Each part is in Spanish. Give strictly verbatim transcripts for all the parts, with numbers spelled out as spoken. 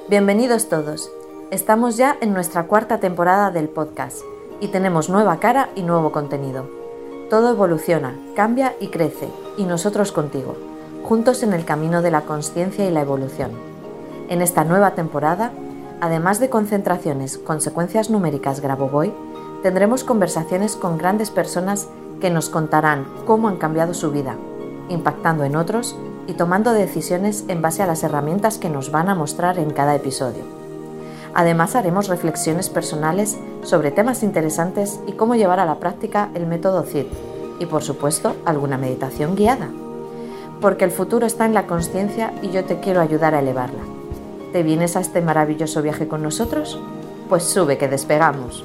Bienvenidos todos. Estamos ya en nuestra cuarta temporada del podcast y tenemos nueva cara y nuevo contenido. Todo evoluciona, cambia y crece, y nosotros contigo, juntos en el camino de la consciencia y la evolución. En esta nueva temporada, además de concentraciones con secuencias numéricas Grabovoi, tendremos conversaciones con grandes personas que nos contarán cómo han cambiado su vida, impactando en otros y tomando decisiones en base a las herramientas que nos van a mostrar en cada episodio. Además, haremos reflexiones personales sobre temas interesantes y cómo llevar a la práctica el método C I D y, por supuesto, alguna meditación guiada. Porque el futuro está en la consciencia y yo te quiero ayudar a elevarla. ¿Te vienes a este maravilloso viaje con nosotros? Pues sube que despegamos.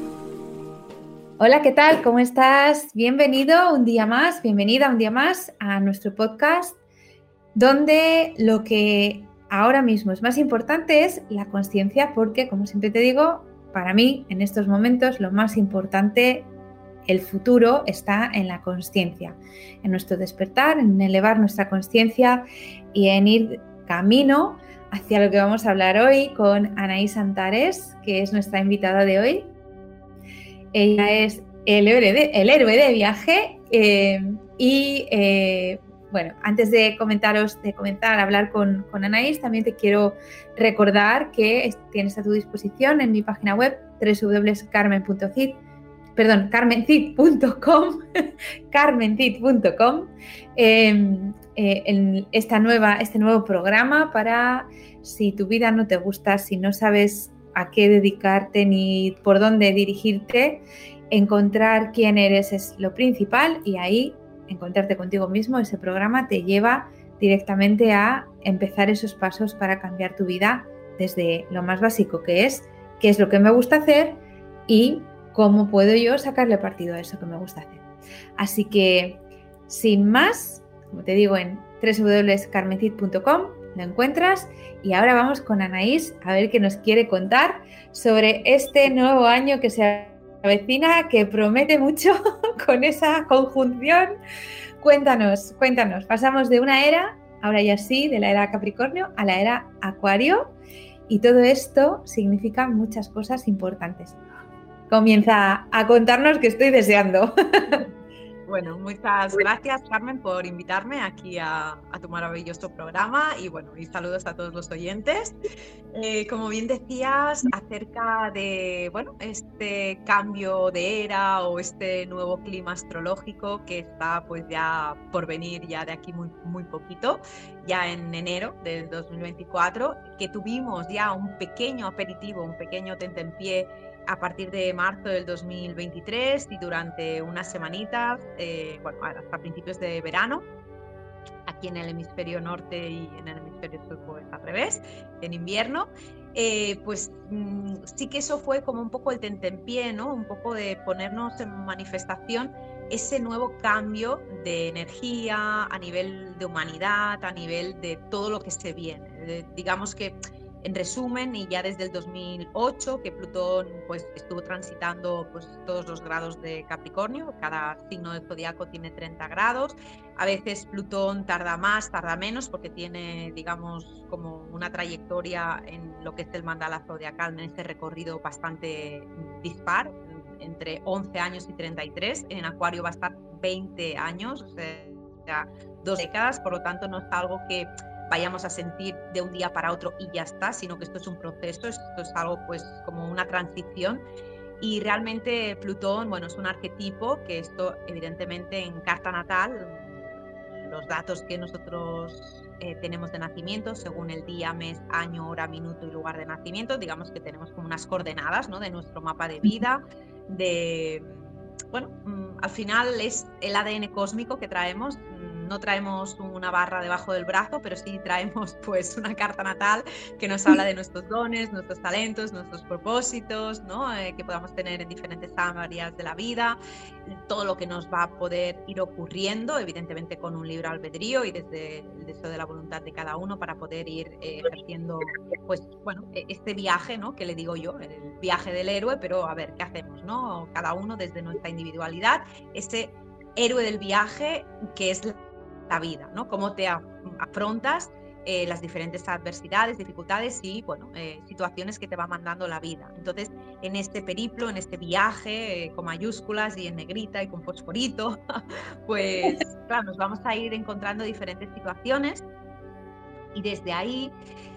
Hola, ¿qué tal? ¿Cómo estás? Bienvenido un día más, bienvenida un día más a nuestro podcast, donde lo que ahora mismo es más importante es la consciencia, porque, como siempre te digo, para mí, en estos momentos, lo más importante, el futuro, está en la consciencia, en nuestro despertar, en elevar nuestra consciencia y en ir camino hacia lo que vamos a hablar hoy con Anaís Antares, que es nuestra invitada de hoy. Ella es el héroe de, el héroe de viaje eh, y, eh, bueno, antes de comentaros, de comenzar a hablar con, con Anaís, también te quiero recordar que tienes a tu disposición en mi página web doble u doble u doble u punto carmen punto cid, perdón, carmencid punto com, carmencid punto com, eh, eh, en esta nueva, este nuevo programa para, si tu vida no te gusta, si no sabes a qué dedicarte ni por dónde dirigirte, encontrar quién eres es lo principal, y ahí encontrarte contigo mismo. Ese programa te lleva directamente a empezar esos pasos para cambiar tu vida desde lo más básico, que es qué es lo que me gusta hacer y cómo puedo yo sacarle partido a eso que me gusta hacer. Así que, sin más, como te digo, en doble u doble u doble u punto carmencid punto com lo encuentras, y ahora vamos con Anaís a ver qué nos quiere contar sobre este nuevo año que se avecina, que promete mucho con esa conjunción. Cuéntanos, cuéntanos, pasamos de una era, ahora ya sí, de la era Capricornio a la era Acuario, y todo esto significa muchas cosas importantes. Comienza a contarnos, que estoy deseando. Bueno, muchas gracias, Carmen, por invitarme aquí a, a tu maravilloso programa, y bueno, y saludos a todos los oyentes. Eh, como bien decías, acerca de, bueno, este cambio de era o este nuevo clima astrológico que está pues ya por venir, ya de aquí muy, muy poquito, ya en enero del dos mil veinticuatro, que tuvimos ya un pequeño aperitivo, un pequeño tentempié a partir de marzo del dos mil veintitrés, y durante unas semanitas, eh, bueno, hasta principios de verano, aquí en el hemisferio norte, y en el hemisferio sur pues al revés, en invierno, eh, pues mmm, sí que eso fue como un poco el tentempié, ¿no? Un poco de ponernos en manifestación ese nuevo cambio de energía a nivel de humanidad, a nivel de todo lo que se viene. Eh, digamos que, en resumen, y ya desde el dos mil ocho, que Plutón pues estuvo transitando pues todos los grados de Capricornio, cada signo del zodiaco tiene treinta grados, a veces Plutón tarda más, tarda menos, porque tiene, digamos, como una trayectoria en lo que es el mandala zodiacal, en este recorrido bastante dispar, entre once años y treinta y tres, en Acuario va a estar veinte años, o sea, dos décadas, por lo tanto no es algo que vayamos a sentir de un día para otro y ya está, sino que esto es un proceso, esto es algo pues como una transición. Y realmente Plutón, bueno, es un arquetipo que esto evidentemente en carta natal, los datos que nosotros eh, tenemos de nacimiento según el día, mes, año, hora, minuto y lugar de nacimiento, digamos que tenemos como unas coordenadas, ¿no?, de nuestro mapa de vida, de, bueno, al final es el A D N cósmico que traemos. No traemos una barra debajo del brazo, pero sí traemos pues una carta natal que nos habla de nuestros dones, nuestros talentos, nuestros propósitos, ¿no? Eh, que podamos tener en diferentes áreas de la vida, todo lo que nos va a poder ir ocurriendo, evidentemente con un libre albedrío y desde el deseo de la voluntad de cada uno, para poder ir eh, ejerciendo pues bueno, este viaje, ¿no?, que le digo yo, el viaje del héroe, pero a ver, ¿qué hacemos, no? Cada uno desde nuestra individualidad, ese héroe del viaje que es la vida, ¿no? Cómo te afrontas eh, las diferentes adversidades, dificultades y bueno, eh, situaciones que te va mandando la vida. Entonces, en este periplo, en este viaje, eh, con mayúsculas y en negrita y con fosforito, pues claro, nos vamos a ir encontrando diferentes situaciones y desde ahí,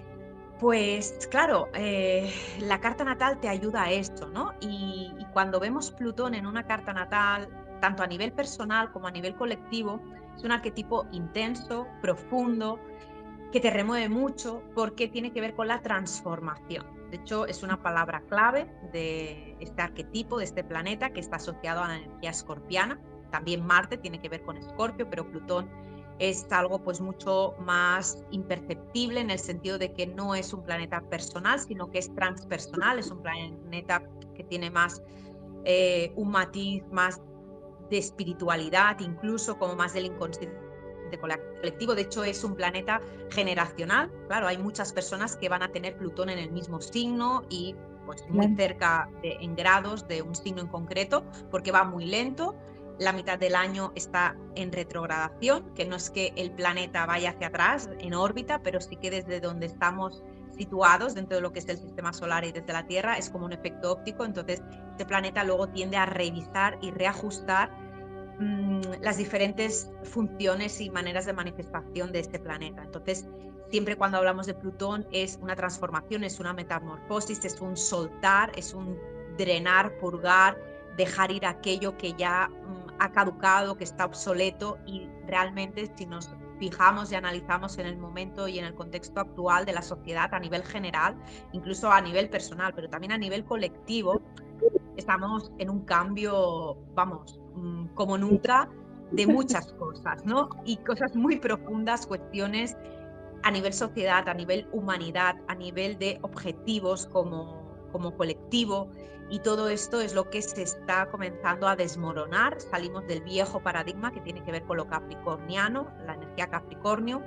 pues claro, eh, la carta natal te ayuda a esto, ¿no? Y, y cuando vemos Plutón en una carta natal, tanto a nivel personal como a nivel colectivo, es un arquetipo intenso, profundo, que te remueve mucho porque tiene que ver con la transformación. De hecho, es una palabra clave de este arquetipo, de este planeta, que está asociado a la energía escorpiana. También Marte tiene que ver con Escorpio, pero Plutón es algo pues mucho más imperceptible en el sentido de que no es un planeta personal, sino que es transpersonal, es un planeta que tiene más eh, un matiz más de espiritualidad, incluso como más del inconsciente colectivo. De hecho, es un planeta generacional. Claro, hay muchas personas que van a tener Plutón en el mismo signo y pues muy cerca de, en grados de un signo en concreto, porque va muy lento. La mitad del año está en retrogradación, que no es que el planeta vaya hacia atrás en órbita, pero sí que desde donde estamos situados dentro de lo que es el sistema solar y desde la Tierra es como un efecto óptico. Entonces este planeta luego tiende a revisar y reajustar mmm, las diferentes funciones y maneras de manifestación de este planeta. Entonces siempre cuando hablamos de Plutón es una transformación, es una metamorfosis, es un soltar, es un drenar, purgar, dejar ir aquello que ya mmm, ha caducado, que está obsoleto, y realmente si nos fijamos y analizamos en el momento y en el contexto actual de la sociedad a nivel general, incluso a nivel personal, pero también a nivel colectivo, estamos en un cambio, vamos, como nunca, de muchas cosas, ¿no? Y cosas muy profundas, cuestiones a nivel sociedad, a nivel humanidad, a nivel de objetivos como, como colectivo, y todo esto es lo que se está comenzando a desmoronar. Salimos del viejo paradigma que tiene que ver con lo capricorniano, la energía Capricornio,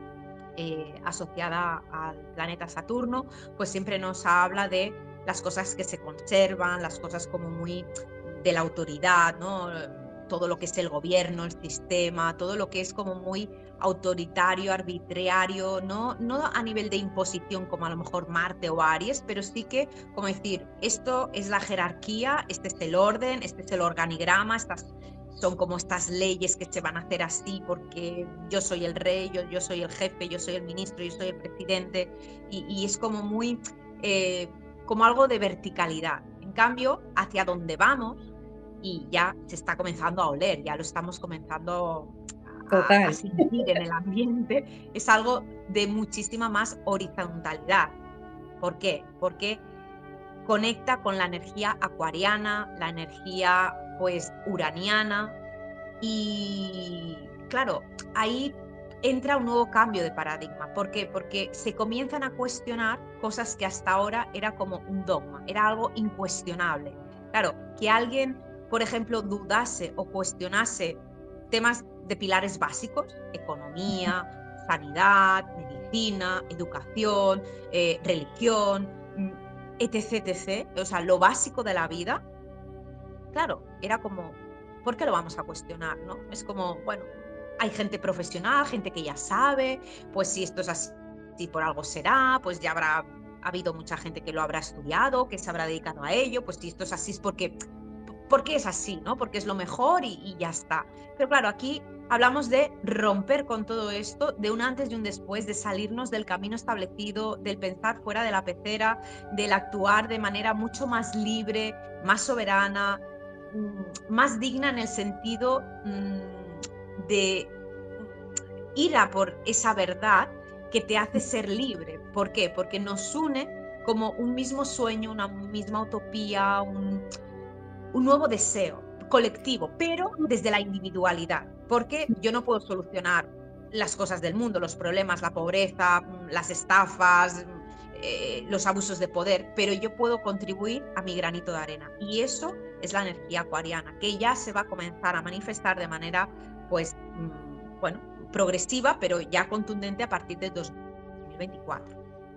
eh, asociada al planeta Saturno, pues siempre nos habla de las cosas que se conservan, las cosas como muy de la autoridad, ¿no? Todo lo que es el gobierno, el sistema, todo lo que es como muy autoritario, arbitrario, ¿no? No a nivel de imposición como a lo mejor Marte o Aries, pero sí que como decir, esto es la jerarquía, este es el orden, este es el organigrama, estas son como estas leyes que se van a hacer así porque yo soy el rey, yo, yo soy el jefe, yo soy el ministro, yo soy el presidente, y, y es como muy, eh, como algo de verticalidad. En cambio, hacia donde vamos, y ya se está comenzando a oler, ya lo estamos comenzando a, a sentir en el ambiente, es algo de muchísima más horizontalidad. ¿Por qué? Porque conecta con la energía acuariana, la energía pues uraniana, y claro, ahí entra un nuevo cambio de paradigma. ¿Por qué? Porque se comienzan a cuestionar cosas que hasta ahora era como un dogma, era algo incuestionable. Claro, que alguien, por ejemplo, dudase o cuestionase temas de pilares básicos, economía, sanidad, medicina, educación, eh, religión, etc, etc, o sea, lo básico de la vida, claro, era como, ¿por qué lo vamos a cuestionar, no? Es como, bueno, hay gente profesional, gente que ya sabe, pues si esto es así, si por algo será, pues ya habrá habido mucha gente que lo habrá estudiado, que se habrá dedicado a ello, pues si esto es así es porque, porque es así, ¿no? Porque es lo mejor y, y ya está. Pero claro, aquí hablamos de romper con todo esto, de un antes y un después, de salirnos del camino establecido, del pensar fuera de la pecera, del actuar de manera mucho más libre, más soberana, más digna en el sentido mmm, de ir a por esa verdad que te hace ser libre. ¿Por qué? Porque nos une como un mismo sueño, una misma utopía, un, un nuevo deseo colectivo, pero desde la individualidad. Porque yo no puedo solucionar las cosas del mundo, los problemas, la pobreza, las estafas, eh, los abusos de poder, pero yo puedo contribuir a mi granito de arena. Y eso es la energía acuariana, que ya se va a comenzar a manifestar de manera, pues, mmm, bueno, progresiva, pero ya contundente a partir de dos mil veinticuatro.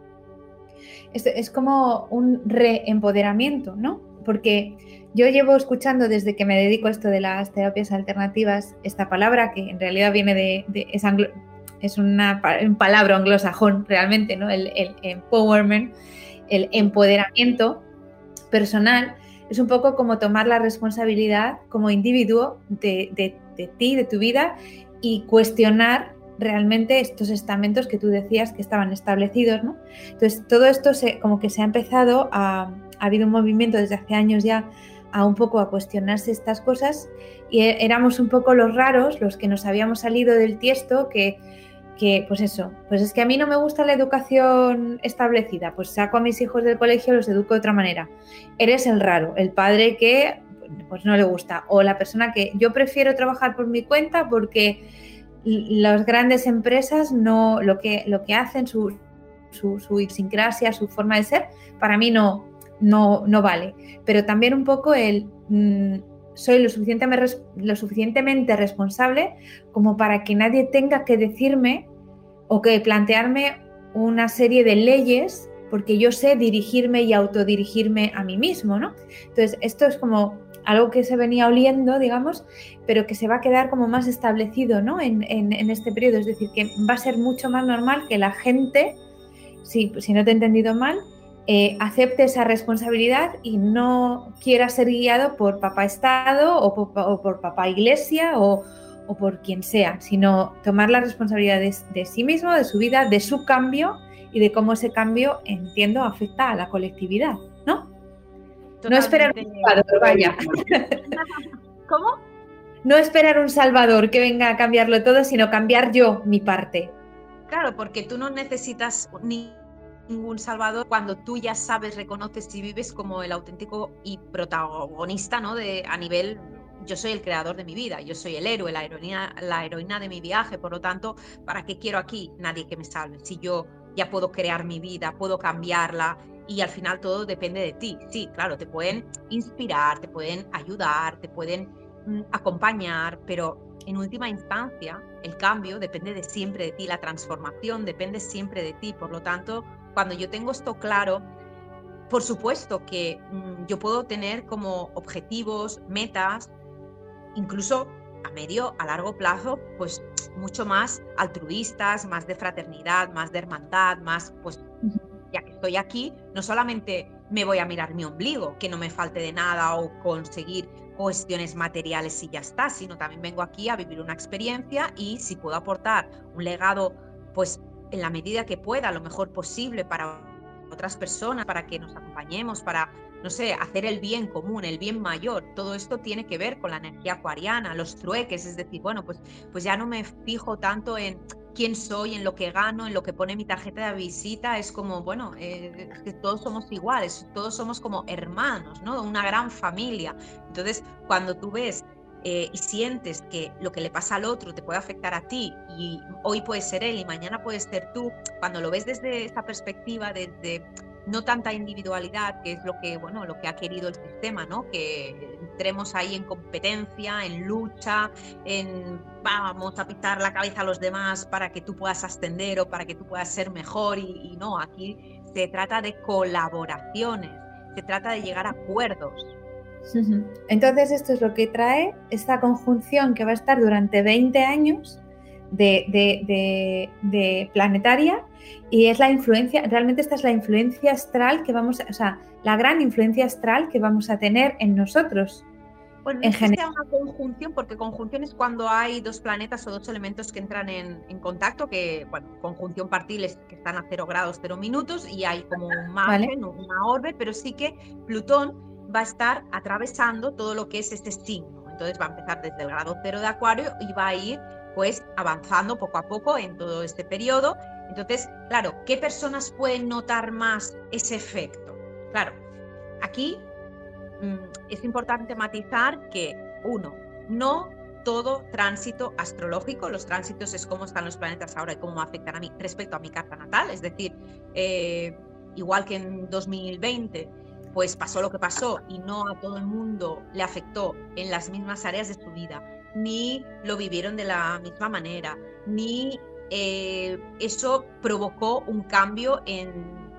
Es, es como un reempoderamiento, ¿no? Porque yo llevo escuchando desde que me dedico a esto de las terapias alternativas esta palabra, que en realidad viene de, de es, anglo, es una, un palabra anglosajón realmente, ¿no? El, el empowerment, el empoderamiento personal, es un poco como tomar la responsabilidad como individuo de, de, de ti, de tu vida, y cuestionar realmente estos estamentos que tú decías que estaban establecidos, ¿no? Entonces, todo esto se, como que se ha empezado a... Ha habido un movimiento desde hace años ya a un poco a cuestionarse estas cosas, y éramos un poco los raros, los que nos habíamos salido del tiesto, que, que pues eso, pues es que a mí no me gusta la educación establecida, pues saco a mis hijos del colegio, los educo de otra manera. Eres el raro, el padre que pues no le gusta, o la persona que yo prefiero trabajar por mi cuenta porque las grandes empresas no, lo que, lo que hacen, su, su, su idiosincrasia, su forma de ser, para mí no, no, no vale. Pero también un poco el mmm, soy lo suficientemente, lo suficientemente responsable como para que nadie tenga que decirme o que plantearme una serie de leyes, porque yo sé dirigirme y autodirigirme a mí mismo, ¿no? Entonces, esto es como algo que se venía oliendo, digamos, pero que se va a quedar como más establecido, ¿no? en, en, en este periodo. Es decir, que va a ser mucho más normal que la gente, si, si no te he entendido mal, eh, acepte esa responsabilidad y no quiera ser guiado por papá Estado o por, o por papá Iglesia o, o por quien sea, sino tomar la responsabilidad de, de sí mismo, de su vida, de su cambio y de cómo ese cambio, entiendo, afecta a la colectividad, ¿no? Totalmente. No esperar un salvador, vaya. ¿Cómo? No esperar un salvador que venga a cambiarlo todo, sino cambiar yo mi parte. Claro, porque tú no necesitas ni ningún salvador cuando tú ya sabes, reconoces y vives como el auténtico y protagonista, ¿no? De, a nivel, yo soy el creador de mi vida, yo soy el héroe, la heroína, la heroína de mi viaje, por lo tanto, ¿para qué quiero aquí nadie que me salve? Si yo ya puedo crear mi vida, puedo cambiarla, y al final todo depende de ti. Sí, claro, te pueden inspirar, te pueden ayudar, te pueden mm, acompañar, pero en última instancia el cambio depende de siempre de ti, la transformación depende siempre de ti. Por lo tanto, cuando yo tengo esto claro, por supuesto que mm, yo puedo tener como objetivos, metas, incluso a medio, a largo plazo, pues mucho más altruistas, más de fraternidad, más de hermandad, más pues... ya que estoy aquí, no solamente me voy a mirar mi ombligo, que no me falte de nada o conseguir cuestiones materiales y ya está, sino también vengo aquí a vivir una experiencia y si puedo aportar un legado, pues en la medida que pueda, lo mejor posible para otras personas, para que nos acompañemos, para, no sé, hacer el bien común, el bien mayor. Todo esto tiene que ver con la energía acuariana, los trueques, es decir, bueno, pues, pues ya no me fijo tanto en quién soy, en lo que gano, en lo que pone mi tarjeta de visita. Es como, bueno, eh, es que todos somos iguales, todos somos como hermanos, ¿no? Una gran familia. Entonces, cuando tú ves eh, y sientes que lo que le pasa al otro te puede afectar a ti, y hoy puede ser él y mañana puedes ser tú, cuando lo ves desde esta perspectiva, desde no tanta individualidad, que es lo que, bueno, lo que ha querido el sistema, ¿no? Que entremos ahí en competencia, en lucha, en vamos a pisar la cabeza a los demás para que tú puedas ascender o para que tú puedas ser mejor, y, y no, aquí se trata de colaboraciones, se trata de llegar a acuerdos. Entonces esto es lo que trae esta conjunción que va a estar durante veinte años de, de, de, de planetaria, y es la influencia, realmente esta es la influencia astral que vamos a, o sea, la gran influencia astral que vamos a tener en nosotros. Bueno, no es que sea una conjunción, porque conjunción es cuando hay dos planetas o dos elementos que entran en, en contacto, que, bueno, conjunción partiles que están a cero grados, cero minutos, y hay como un margen, ¿vale? Una orbe, pero sí que Plutón va a estar atravesando todo lo que es este signo. Entonces va a empezar desde el grado cero de Acuario y va a ir pues avanzando poco a poco en todo este periodo. Entonces, claro, ¿qué personas pueden notar más ese efecto? Claro, aquí mmm, es importante matizar que, uno, no todo tránsito astrológico, los tránsitos es cómo están los planetas ahora y cómo me afectan a mí respecto a mi carta natal, es decir, eh, igual que en dos mil veinte, pues pasó lo que pasó y no a todo el mundo le afectó en las mismas áreas de su vida, ni lo vivieron de la misma manera, ni eh, eso provocó un cambio en,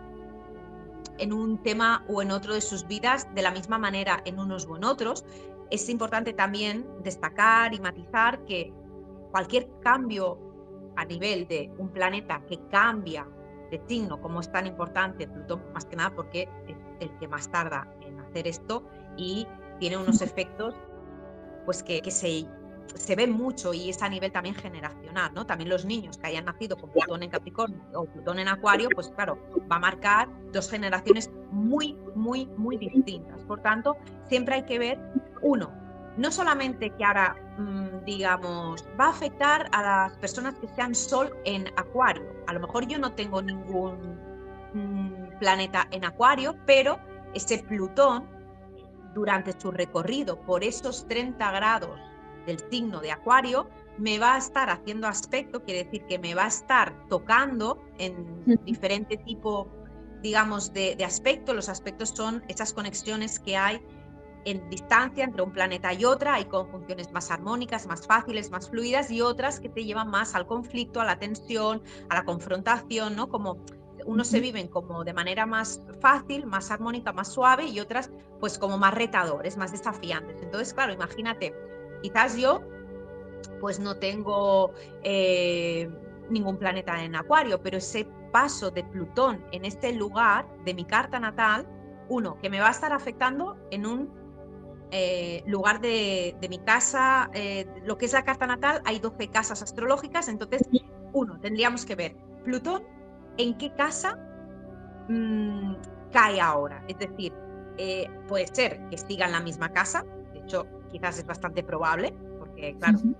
en un tema o en otro de sus vidas de la misma manera en unos o en otros. Es importante también destacar y matizar que cualquier cambio a nivel de un planeta que cambia de signo, como es tan importante Plutón, más que nada porque es el que más tarda en hacer esto y tiene unos efectos pues que, que se, se ven mucho y es a nivel también generacional, ¿no? También los niños que hayan nacido con Plutón en Capricornio o Plutón en Acuario, pues claro, va a marcar dos generaciones muy, muy, muy distintas. Por tanto, siempre hay que ver, uno, no solamente que ahora, mmm, digamos, va a afectar a las personas que sean Sol en Acuario. A lo mejor yo no tengo ningún mmm, planeta en Acuario, pero ese Plutón, durante su recorrido por esos treinta grados del signo de Acuario, me va a estar haciendo aspecto, quiere decir que me va a estar tocando en diferente tipo, digamos, de, de aspecto. Los aspectos son esas conexiones que hay en distancia entre un planeta y otra. Hay conjunciones más armónicas, más fáciles, más fluidas, y otras que te llevan más al conflicto, a la tensión, a la confrontación, ¿no? Como unos se viven como de manera más fácil, más armónica, más suave, y otras pues como más retadores, más desafiantes. Entonces, claro, imagínate, quizás yo pues no tengo eh, ningún planeta en Acuario, pero ese paso de Plutón en este lugar de mi carta natal, uno, que me va a estar afectando en un eh, lugar de, de mi casa, eh, lo que es la carta natal, hay doce casas astrológicas, entonces, uno, tendríamos que ver Plutón en qué casa mmm, cae ahora. Es decir, eh, puede ser que siga en la misma casa, de hecho, quizás es bastante probable, porque claro, uh-huh.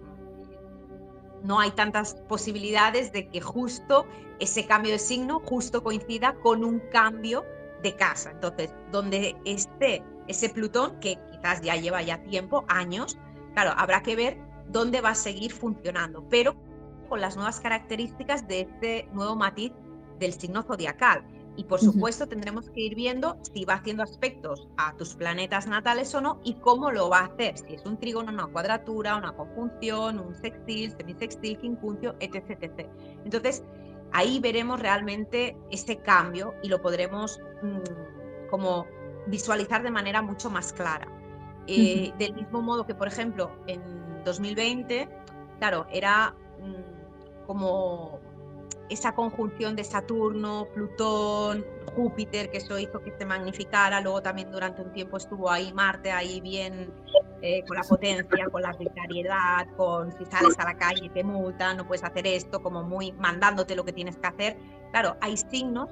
no hay tantas posibilidades de que justo ese cambio de signo justo coincida con un cambio de casa. Entonces, donde esté ese Plutón, que quizás ya lleva ya tiempo, años, claro, habrá que ver dónde va a seguir funcionando, pero con las nuevas características de este nuevo matiz del signo zodiacal. Y por supuesto uh-huh. tendremos que ir viendo si va haciendo aspectos a tus planetas natales o no y cómo lo va a hacer, si es un trígono, una cuadratura, una conjunción, un sextil, semisextil, quincuncio, etc, etcétera. Entonces ahí veremos realmente ese cambio y lo podremos mmm, como visualizar de manera mucho más clara. Eh, uh-huh. Del mismo modo que, por ejemplo, en dos mil veinte, claro, era mmm, como esa conjunción de Saturno, Plutón, Júpiter, que eso hizo que se magnificara. Luego también durante un tiempo estuvo ahí Marte, ahí bien eh, con la potencia, con la arbitrariedad, con si sales a la calle te multan, no puedes hacer esto, como muy mandándote lo que tienes que hacer. Claro, hay signos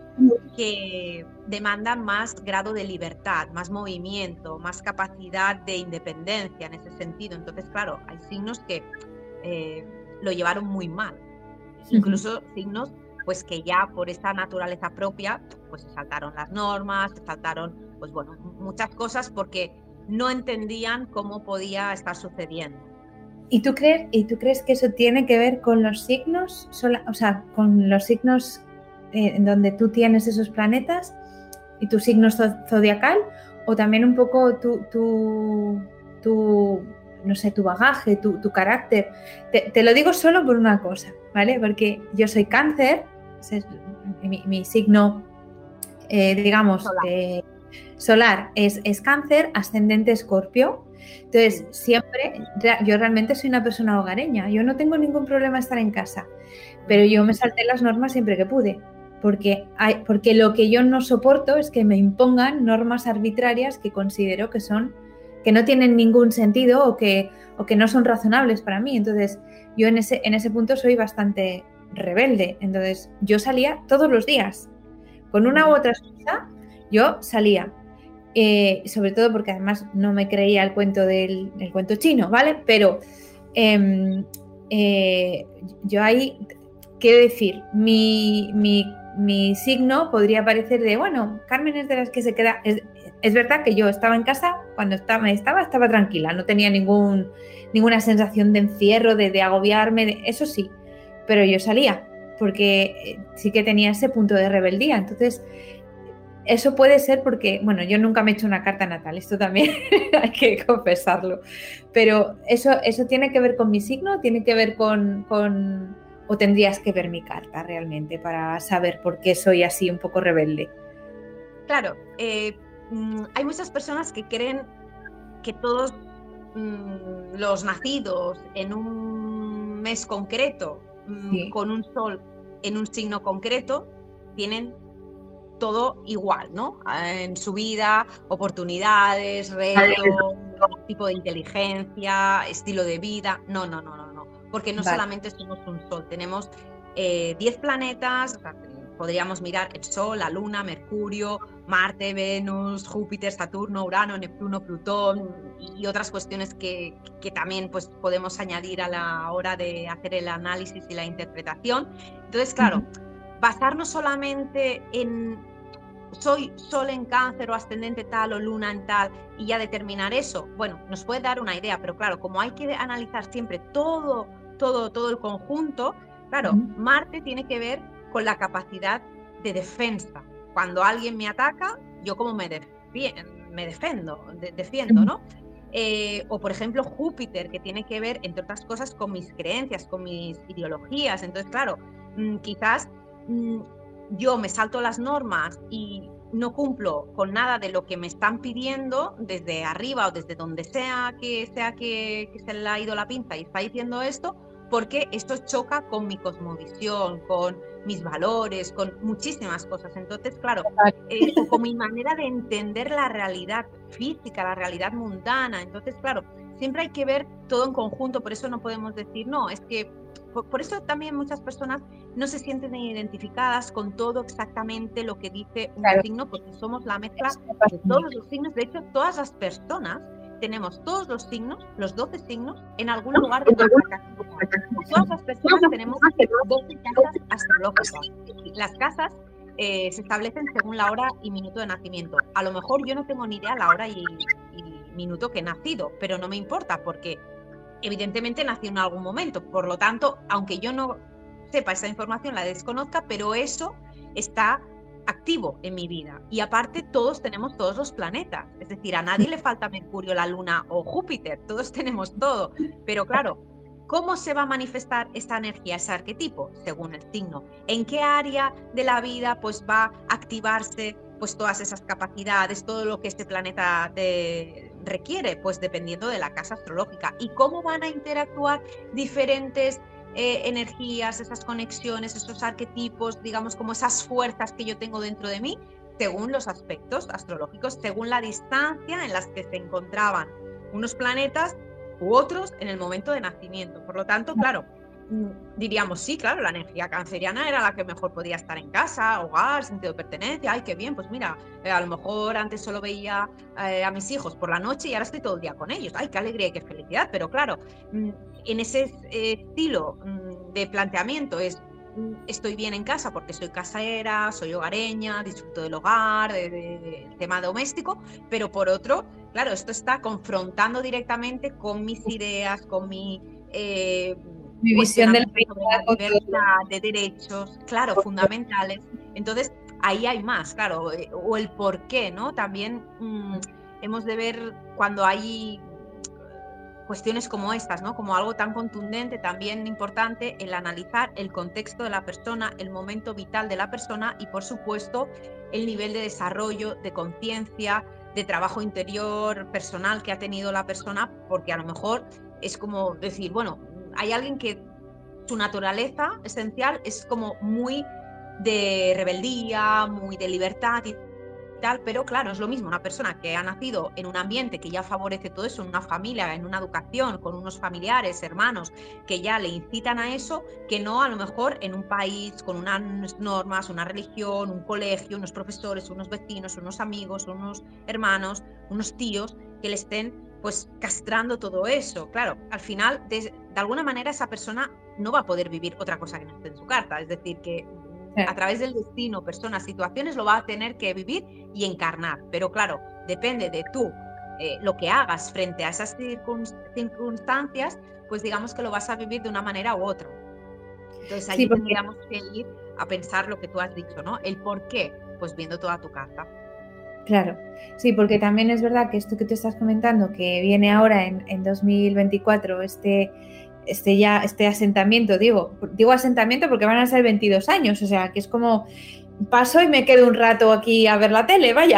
que demandan más grado de libertad, más movimiento, más capacidad de independencia en ese sentido. Entonces, claro, hay signos que eh, lo llevaron muy mal. Incluso signos pues que ya por esa naturaleza propia pues se saltaron las normas, se saltaron pues bueno, muchas cosas porque no entendían cómo podía estar sucediendo. ¿Y tú crees, y tú crees que eso tiene que ver con los signos, o sea, con los signos eh, en donde tú tienes esos planetas y tu signo zodiacal, o también un poco tu, tu, tu no sé, tu bagaje, tu, tu carácter? Te, te lo digo solo por una cosa, ¿vale? Porque yo soy Cáncer, es mi, mi signo, eh, digamos, solar, eh, solar es, es Cáncer, ascendente Escorpio. Entonces, siempre, yo realmente soy una persona hogareña, yo no tengo ningún problema estar en casa, pero yo me salté las normas siempre que pude, porque, hay, porque lo que yo no soporto es que me impongan normas arbitrarias que considero que son que no tienen ningún sentido o que, o que no son razonables para mí. Entonces, yo en ese, en ese punto soy bastante rebelde. Entonces, yo salía todos los días. Con una u otra excusa, yo salía. Eh, sobre todo porque además no me creía el cuento del, del cuento chino, ¿vale? Pero eh, eh, yo ahí, quiero decir, mi, mi, mi signo podría parecer de, bueno, Carmen es de las que se queda... Es, Es verdad que yo estaba en casa, cuando estaba, estaba, estaba tranquila, no tenía ningún, ninguna sensación de encierro, de, de agobiarme, de, eso sí, pero yo salía, porque sí que tenía ese punto de rebeldía. Entonces, eso puede ser porque, bueno, yo nunca me he hecho una carta natal, esto también hay que confesarlo, pero eso, eso tiene que ver con mi signo, tiene que ver con, con, o tendrías que ver mi carta realmente para saber por qué soy así un poco rebelde. Claro, eh... hay muchas personas que creen que todos mmm, los nacidos en un mes concreto mmm, Sí. con un sol en un signo concreto tienen todo igual, ¿no? En su vida, oportunidades, retos, tipo de inteligencia, estilo de vida. No, no, no, no, no. Porque no Vale. solamente somos un sol, tenemos eh, diez planetas, o sea, podríamos mirar el Sol, la Luna, Mercurio, Marte, Venus, Júpiter, Saturno, Urano, Neptuno, Plutón y otras cuestiones que, que también pues, podemos añadir a la hora de hacer el análisis y la interpretación. Entonces, claro, uh-huh. basarnos solamente en soy Sol en Cáncer o ascendente tal o Luna en tal y ya determinar eso, bueno, nos puede dar una idea, pero claro, como hay que analizar siempre todo, todo, todo el conjunto, claro, uh-huh. Marte tiene que ver con la capacidad de defensa. Cuando alguien me ataca, yo como me, defiendo, me defendo, de, defiendo, ¿no? Eh, o por ejemplo Júpiter, que tiene que ver, entre otras cosas, con mis creencias, con mis ideologías. Entonces, claro, mmm, quizás mmm, yo me salto las normas y no cumplo con nada de lo que me están pidiendo desde arriba o desde donde sea que sea que, que se le ha ido la pinza y está diciendo esto, porque esto choca con mi cosmovisión, con mis valores, con muchísimas cosas. Entonces, claro, eh, o con mi manera de entender la realidad física, la realidad mundana. Entonces, claro, siempre hay que ver todo en conjunto, por eso no podemos decir, no, es que, por, por eso también muchas personas no se sienten identificadas con todo exactamente lo que dice un claro. signo, porque somos la mezcla de todos los signos. De hecho, todas las personas tenemos todos los signos, los doce signos, en algún lugar de nuestra casa. Todas las personas tenemos doce casas astrológicas. Las casas eh, se establecen según la hora y minuto de nacimiento. A lo mejor yo no tengo ni idea la hora y, y minuto que he nacido, pero no me importa porque evidentemente nací en algún momento. Por lo tanto, aunque yo no sepa esa información, la desconozca, pero eso está activo en mi vida. Y aparte todos tenemos todos los planetas, es decir, a nadie le falta Mercurio, la Luna o Júpiter, todos tenemos todo, pero claro, ¿cómo se va a manifestar esta energía, ese arquetipo? Según el signo. ¿En qué área de la vida pues va a activarse pues todas esas capacidades, todo lo que este planeta de, requiere? Pues dependiendo de la casa astrológica. ¿Y cómo van a interactuar diferentes Eh, energías, esas conexiones, esos arquetipos, digamos como esas fuerzas que yo tengo dentro de mí, según los aspectos astrológicos, según la distancia en las que se encontraban unos planetas u otros en el momento de nacimiento? Por lo tanto, claro, diríamos, sí, claro, la energía canceriana era la que mejor podía estar en casa, hogar, sentido de pertenencia. Ay, qué bien, pues mira, eh, a lo mejor antes solo veía eh, a mis hijos por la noche y ahora estoy todo el día con ellos. Ay, qué alegría y qué felicidad. Pero claro, en ese eh, estilo de planteamiento es, estoy bien en casa porque soy casera, soy hogareña, disfruto del hogar, del de, de tema doméstico, pero por otro, claro, esto está confrontando directamente con mis ideas, con mi... Eh, mi visión de la libertad, de derechos, claro, fundamentales. Entonces, ahí hay más, claro, o el por qué, ¿no? También mmm, hemos de ver cuando hay cuestiones como estas, ¿no? Como algo tan contundente, también importante, el analizar el contexto de la persona, el momento vital de la persona y, por supuesto, el nivel de desarrollo, de conciencia, de trabajo interior, personal que ha tenido la persona, porque a lo mejor es como decir, bueno, hay alguien que su naturaleza esencial es como muy de rebeldía, muy de libertad y tal, pero claro, es lo mismo una persona que ha nacido en un ambiente que ya favorece todo eso, en una familia, en una educación, con unos familiares, hermanos, que ya le incitan a eso, que no a lo mejor en un país con unas normas, una religión, un colegio, unos profesores, unos vecinos, unos amigos, unos hermanos, unos tíos que le estén pues castrando todo eso. Claro, al final, de, de alguna manera esa persona no va a poder vivir otra cosa que no esté en su carta, es decir, que a través del destino, personas, situaciones, lo va a tener que vivir y encarnar. Pero claro, depende de tú, eh, lo que hagas frente a esas circunstancias, pues digamos que lo vas a vivir de una manera u otra. Entonces ahí sí, porque... tendríamos que ir a pensar lo que tú has dicho, ¿no? El por qué, pues viendo toda tu carta. Claro, sí, porque también es verdad que esto que tú estás comentando, que viene ahora en, en dos mil veinticuatro, este... Este, ya, este asentamiento, digo, digo asentamiento porque van a ser veintidós años, o sea, que es como paso y me quedo un rato aquí a ver la tele, vaya,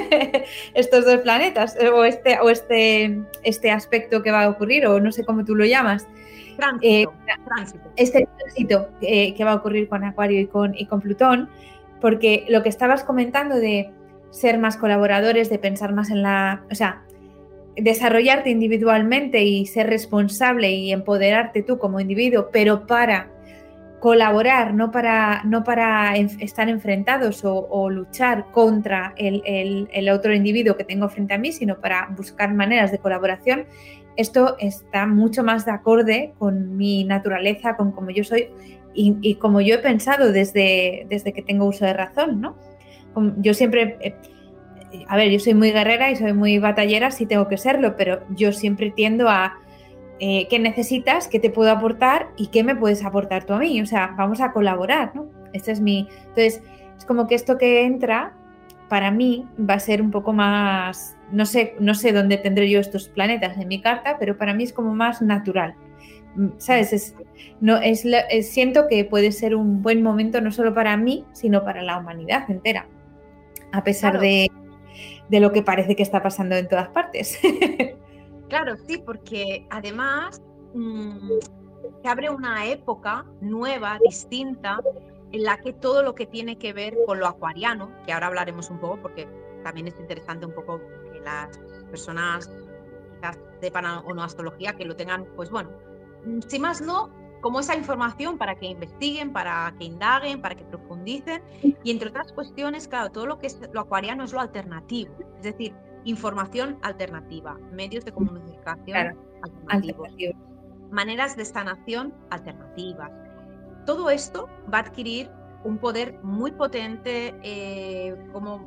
estos dos planetas, o este, o este, este aspecto que va a ocurrir, o no sé cómo tú lo llamas. Tránsito, eh, tránsito. este tránsito eh, que va a ocurrir con Acuario y con, y con Plutón, porque lo que estabas comentando de ser más colaboradores, de pensar más en la... O sea, desarrollarte individualmente y ser responsable y empoderarte tú como individuo, pero para colaborar, no para, no para estar enfrentados o, o luchar contra el, el, el otro individuo que tengo frente a mí, sino para buscar maneras de colaboración. Esto está mucho más de acorde con mi naturaleza, con cómo yo soy y, y como yo he pensado desde, desde que tengo uso de razón, ¿no? Yo siempre... Eh, a ver, yo soy muy guerrera y soy muy batallera, sí tengo que serlo, pero yo siempre tiendo a eh, qué necesitas, qué te puedo aportar y qué me puedes aportar tú a mí. O sea, vamos a colaborar, ¿no? Este es mi... Entonces, es como que esto que entra, para mí, va a ser un poco más... No sé, no sé dónde tendré yo estos planetas en mi carta, pero para mí es como más natural. ¿Sabes? Es, no, es, es, siento que puede ser un buen momento no solo para mí, sino para la humanidad entera. A pesar claro. de... de lo que parece que está pasando en todas partes. Claro, sí, porque además mmm, se abre una época nueva, distinta, en la que todo lo que tiene que ver con lo acuariano, que ahora hablaremos un poco, porque también es interesante un poco que las personas quizás sepan o no astrología, que lo tengan, pues bueno, si más no, como esa información para que investiguen, para que indaguen, para que profundicen, y entre otras cuestiones, claro, todo lo que es lo acuariano es lo alternativo, es decir, información alternativa, medios de comunicación claro, alternativos, alternativo. Maneras de sanación alternativas. Todo esto va a adquirir un poder muy potente, eh, como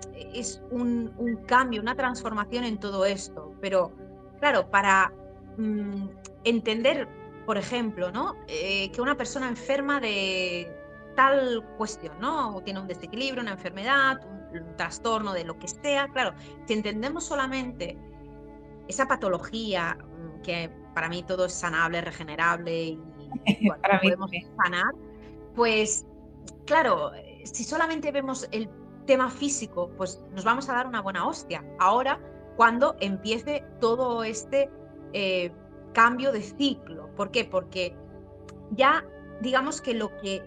es un, un cambio, una transformación en todo esto, pero claro, para mmm, entender, por ejemplo, ¿no? Eh, que una persona enferma de tal cuestión, ¿no? O tiene un desequilibrio, una enfermedad, un, un trastorno de lo que sea. Claro, si entendemos solamente esa patología, que para mí todo es sanable, regenerable y bueno, para podemos mí. sanar, pues claro, si solamente vemos el tema físico, pues nos vamos a dar una buena hostia. Ahora, cuando empiece todo este eh, cambio de ciclo. ¿Por qué? Porque ya digamos que lo que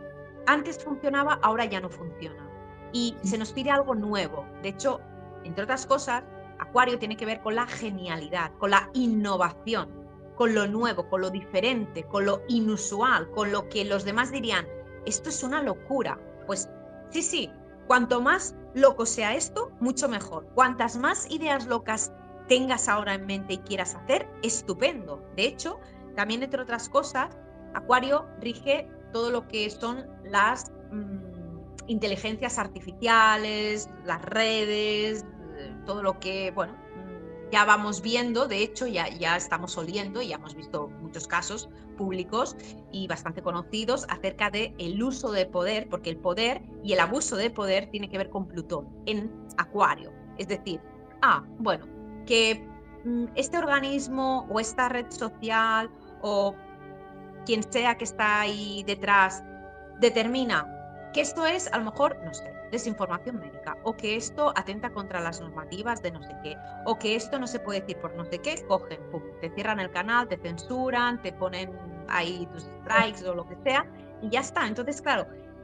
antes funcionaba, ahora ya no funciona. Y se nos pide algo nuevo. De hecho, entre otras cosas, Acuario tiene que ver con la genialidad, con la innovación, con lo nuevo, con lo diferente, con lo inusual, con lo que los demás dirían, esto es una locura. Pues sí, sí, cuanto más loco sea esto, mucho mejor. Cuantas más ideas locas tengas ahora en mente y quieras hacer, estupendo. De hecho, también entre otras cosas, Acuario rige todo lo que son las mmm, inteligencias artificiales, las redes, todo lo que, bueno, ya vamos viendo, de hecho ya, ya estamos oliendo, ya hemos visto muchos casos públicos y bastante conocidos acerca del uso de poder, porque el poder y el abuso de poder tiene que ver con Plutón en Acuario. Es decir, ah, bueno, que mmm, este organismo o esta red social o quien sea que está ahí detrás determina que esto es, a lo mejor, no sé, desinformación médica, o que esto atenta contra las normativas de no sé qué, o que esto no se puede decir por no sé qué, cogen, pum, te cierran el canal, te censuran, te ponen ahí tus strikes o lo que sea, y ya está. Entonces, claro,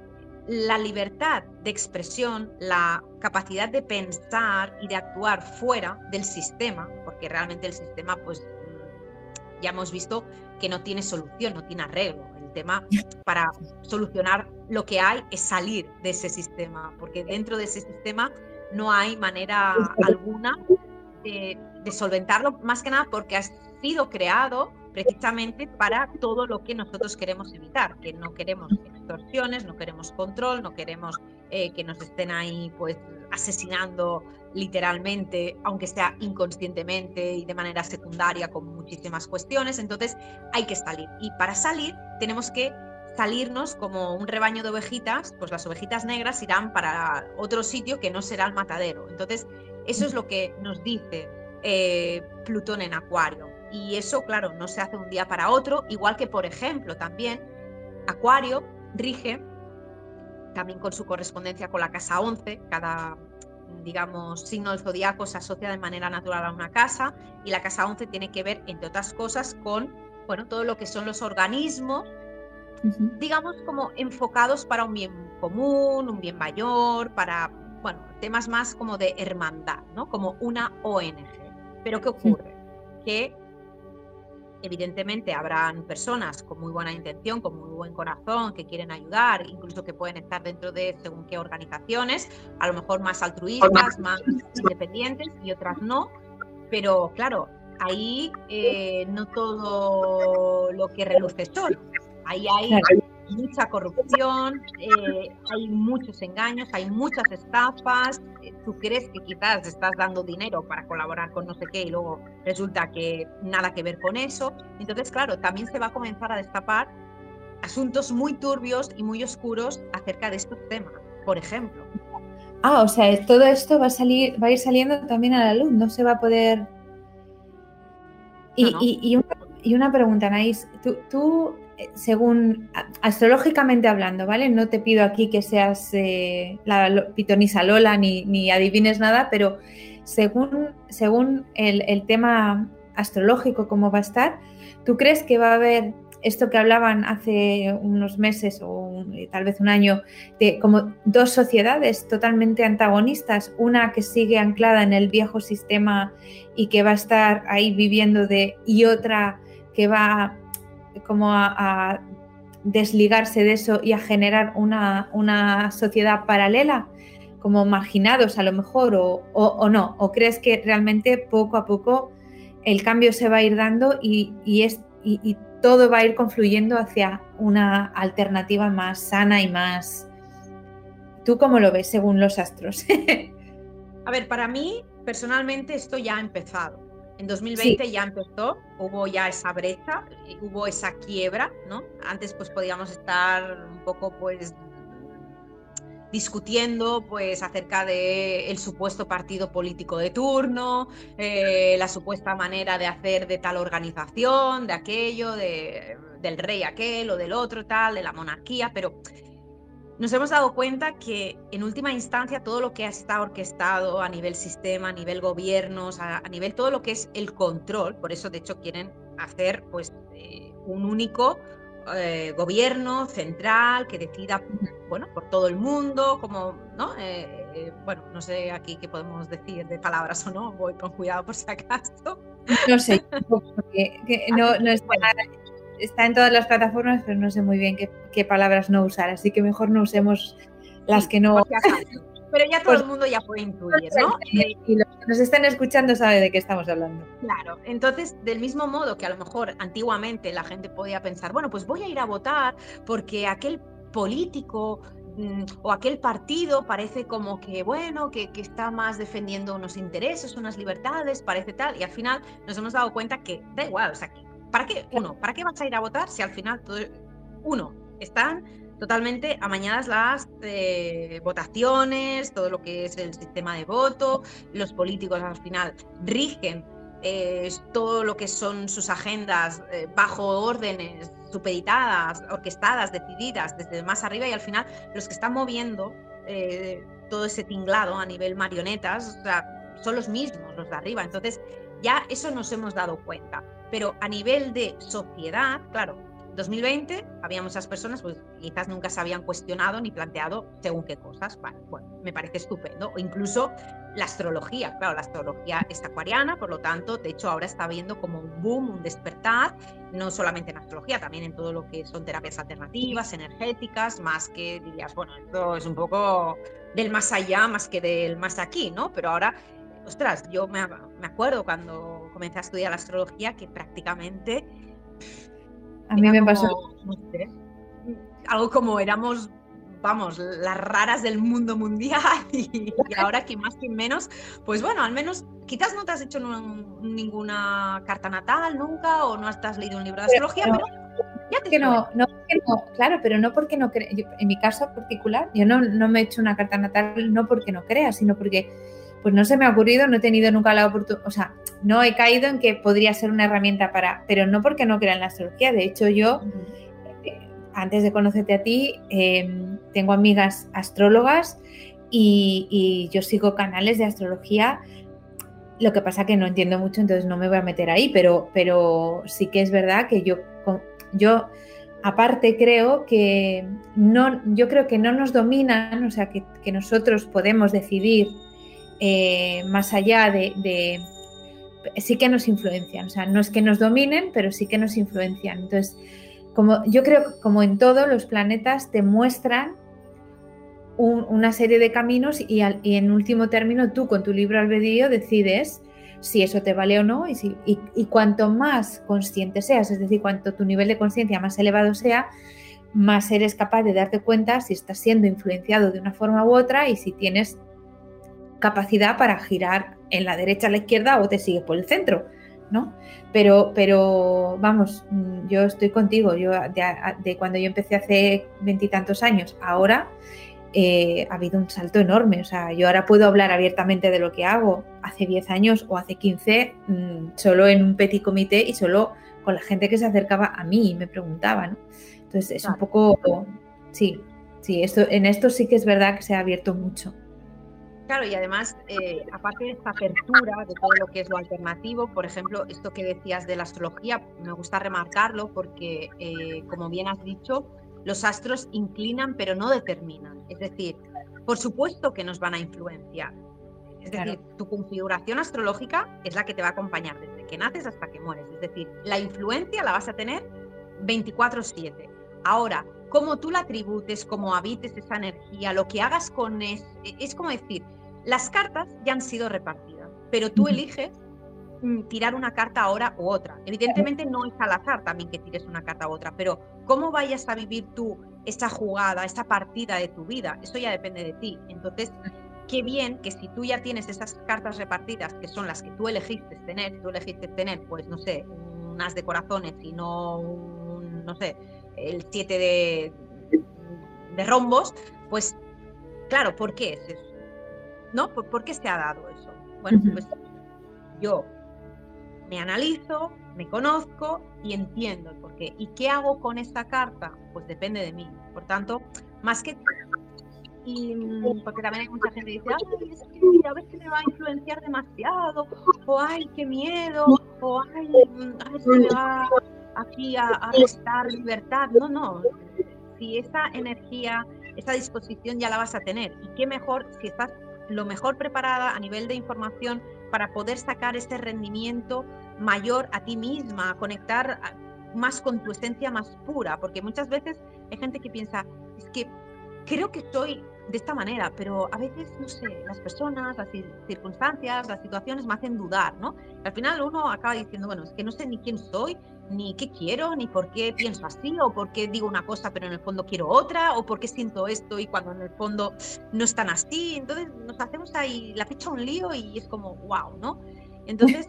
la libertad de expresión, la capacidad de pensar y de actuar fuera del sistema, porque realmente el sistema, pues, ya hemos visto que no tiene solución, no tiene arreglo. El tema para solucionar lo que hay es salir de ese sistema, porque dentro de ese sistema no hay manera alguna de, de solventarlo, más que nada porque ha sido creado precisamente para todo lo que nosotros queremos evitar, que no queremos extorsiones, no queremos control, no queremos eh, que nos estén ahí pues asesinando literalmente, aunque sea inconscientemente y de manera secundaria con muchísimas cuestiones. Entonces hay que salir, y para salir tenemos que salirnos como un rebaño de ovejitas, pues las ovejitas negras irán para otro sitio que no será el matadero. Entonces eso es lo que nos dice eh, Plutón en Acuario, y eso claro no se hace un día para otro, igual que por ejemplo también Acuario rige también con su correspondencia con la casa once, cada digamos signo del zodiaco se asocia de manera natural a una casa, y la casa once tiene que ver entre otras cosas con bueno, todo lo que son los organismos, Ujú. digamos como enfocados para un bien común, un bien mayor, para, bueno, temas más como de hermandad, ¿no? Como una O N G. Pero ¿qué ocurre? Que evidentemente habrán personas con muy buena intención, con muy buen corazón, que quieren ayudar, incluso que pueden estar dentro de según qué organizaciones, a lo mejor más altruistas, más independientes y otras no. Pero claro, ahí eh, no todo lo que reluce es oro. Ahí hay Claro. mucha corrupción, eh, hay muchos engaños, hay muchas estafas. Eh, Tú crees que quizás estás dando dinero para colaborar con no sé qué y luego resulta que nada que ver con eso. Entonces, claro, también se va a comenzar a destapar asuntos muy turbios y muy oscuros acerca de estos temas, por ejemplo. Ah, o sea, todo esto va a salir, va a ir saliendo también a la luz, no se va a poder. Y, No, no. y- y una, y una pregunta, Anaís, tú, tú, eh, según a- astrológicamente hablando, ¿vale? No te pido aquí que seas eh, la lo- pitonisa Lola ni, ni adivines nada, pero según, según el, el tema astrológico, cómo va a estar, ¿tú crees que va a haber esto que hablaban hace unos meses o un- tal vez un año, de como dos sociedades totalmente antagonistas, una que sigue anclada en el viejo sistema y que va a estar ahí viviendo de, y otra que va como a, a desligarse de eso y a generar una, una sociedad paralela, como marginados a lo mejor, o, o, o no? ¿O crees que realmente poco a poco el cambio se va a ir dando y, y, es, y, y todo va a ir confluyendo hacia una alternativa más sana y más... ¿Tú cómo lo ves según los astros? A ver, para mí, personalmente, esto ya ha empezado. En dos mil Sí. veinte ya empezó, hubo ya esa brecha, y hubo esa quiebra, ¿no? Antes pues podíamos estar un poco pues discutiendo pues acerca de el supuesto partido político de turno, eh, la supuesta manera de hacer de tal organización, de aquello, de, del rey aquel o del otro tal, de la monarquía, pero nos hemos dado cuenta que en última instancia todo lo que está orquestado a nivel sistema, a nivel gobiernos, a, a nivel todo lo que es el control, por eso de hecho quieren hacer pues eh, un único eh, gobierno central que decida, bueno, por todo el mundo, como, ¿no? Eh, eh, bueno, no sé aquí qué podemos decir de palabras o no, voy con cuidado por si acaso. No sé, porque que no, no está, Bueno, está en todas las plataformas, pero no sé muy bien qué, qué palabras no usar, así que mejor no usemos las sí, que no... por si acaso. Pero ya todo Pues, el mundo ya puede intuir, ¿no? Eh, y los que nos están escuchando saben de qué estamos hablando. Claro, entonces del mismo modo que a lo mejor antiguamente la gente podía pensar, bueno, pues voy a ir a votar porque aquel político mmm, o aquel partido parece como que, bueno, que, que está más defendiendo unos intereses, unas libertades, parece tal, y al final nos hemos dado cuenta que da igual, o sea, ¿para qué, uno, ¿para qué vas a ir a votar si al final, todo, uno, están totalmente amañadas las eh, votaciones, todo lo que es el sistema de voto, los políticos al final rigen eh, todo lo que son sus agendas eh, bajo órdenes supeditadas, orquestadas, decididas desde más arriba, y al final los que están moviendo eh, todo ese tinglado a nivel marionetas, o sea, son los mismos los de arriba. Entonces ya eso nos hemos dado cuenta, pero a nivel de sociedad, claro, dos mil veinte había muchas personas pues quizás nunca se habían cuestionado ni planteado según qué cosas. Vale, bueno, me parece estupendo. O incluso la astrología, claro, la astrología es acuariana, por lo tanto, de hecho ahora está habiendo como un boom, un despertar, no solamente en astrología, también en todo lo que son terapias alternativas, energéticas, más que dirías, bueno, esto es un poco del más allá más que del más aquí, ¿no? Pero ahora, ostras, yo me, me acuerdo cuando comencé a estudiar la astrología que prácticamente A mí era me como, pasó... no sé, algo como éramos, vamos, las raras del mundo mundial y, y ahora que más que menos, pues bueno, al menos quizás no te has hecho un, ninguna carta natal nunca o no has leído un libro de astrología, pero, pero ya te que suena. no, no, que no, claro, pero no porque no crea. En mi caso particular, yo no, no me he hecho una carta natal no porque no crea, sino porque pues no se me ha ocurrido, no he tenido nunca la oportunidad, o sea, no he caído en que podría ser una herramienta para, pero no porque no crea en la astrología. De hecho, yo, eh, antes de conocerte a ti, eh, tengo amigas astrólogas y, y yo sigo canales de astrología Lo que pasa que no entiendo mucho, entonces no me voy a meter ahí, pero, pero sí que es verdad que yo, yo aparte creo que no, yo creo que no nos dominan, o sea, que, que nosotros podemos decidir eh, más allá de, de... sí que nos influencian, o sea, no es que nos dominen, pero sí que nos influencian. Entonces, como, yo creo que como en todo, los planetas te muestran un, una serie de caminos y, al, y en último término tú con tu libre albedrío decides si eso te vale o no y, si, y, y cuanto más consciente seas, es decir, cuanto tu nivel de conciencia más elevado sea, más eres capaz de darte cuenta si estás siendo influenciado de una forma u otra y si tienes capacidad para girar en la derecha a la izquierda o te sigues por el centro, ¿no? Pero, pero vamos, yo estoy contigo, yo de, de cuando yo empecé hace veintitantos años, ahora eh, ha habido un salto enorme, o sea, yo ahora puedo hablar abiertamente de lo que hago, hace diez años o hace quince, mmm, solo en un petit comité y solo con la gente que se acercaba a mí y me preguntaba, ¿no? Entonces es un poco, sí, sí, esto, en esto sí que es verdad que se ha abierto mucho. Claro, y además, eh, aparte de esta apertura de todo lo que es lo alternativo, por ejemplo, esto que decías de la astrología, me gusta remarcarlo porque, eh, como bien has dicho, los astros inclinan pero no determinan. Es decir, por supuesto que nos van a influenciar. Es decir, claro, tu configuración astrológica es la que te va a acompañar desde que naces hasta que mueres. Es decir, la influencia la vas a tener veinticuatro siete. Ahora, cómo tú la atributes, cómo habites esa energía, lo que hagas con es, es como decir, las cartas ya han sido repartidas, pero tú eliges tirar una carta ahora u otra. Evidentemente no es al azar también que tires una carta u otra, pero cómo vayas a vivir tú esa jugada, esa partida de tu vida, eso ya depende de ti. Entonces, qué bien que si tú ya tienes esas cartas repartidas, que son las que tú elegiste tener, tú elegiste tener, pues no sé, un as de corazones y no un, no sé, el siete de, de rombos, pues claro, ¿por qué es eso? ¿No? ¿Por, ¿Por qué se ha dado eso? Bueno, pues yo me analizo, me conozco y entiendo el por qué. ¿Y qué hago con esta carta? Pues depende de mí. Por tanto, más que... Y porque también hay mucha gente que dice, ay, es que mira, a ver si me va a influenciar demasiado, o ay, qué miedo, o ay, a ver si me va aquí a, a restar libertad. No, no. Si esa energía, esa disposición ya la vas a tener. Y qué mejor si estás lo mejor preparada a nivel de información para poder sacar ese rendimiento mayor a ti misma, a conectar más con tu esencia más pura, porque muchas veces hay gente que piensa, es que creo que soy de esta manera, pero a veces, no sé, las personas, las circunstancias, las situaciones me hacen dudar, ¿no? Y al final uno acaba diciendo, bueno, es que no sé ni quién soy, ni qué quiero, ni por qué pienso así, o por qué digo una cosa pero en el fondo quiero otra, o por qué siento esto y cuando en el fondo no es tan así. Entonces nos hacemos ahí la ficha un lío y es como, wow, ¿no? Entonces,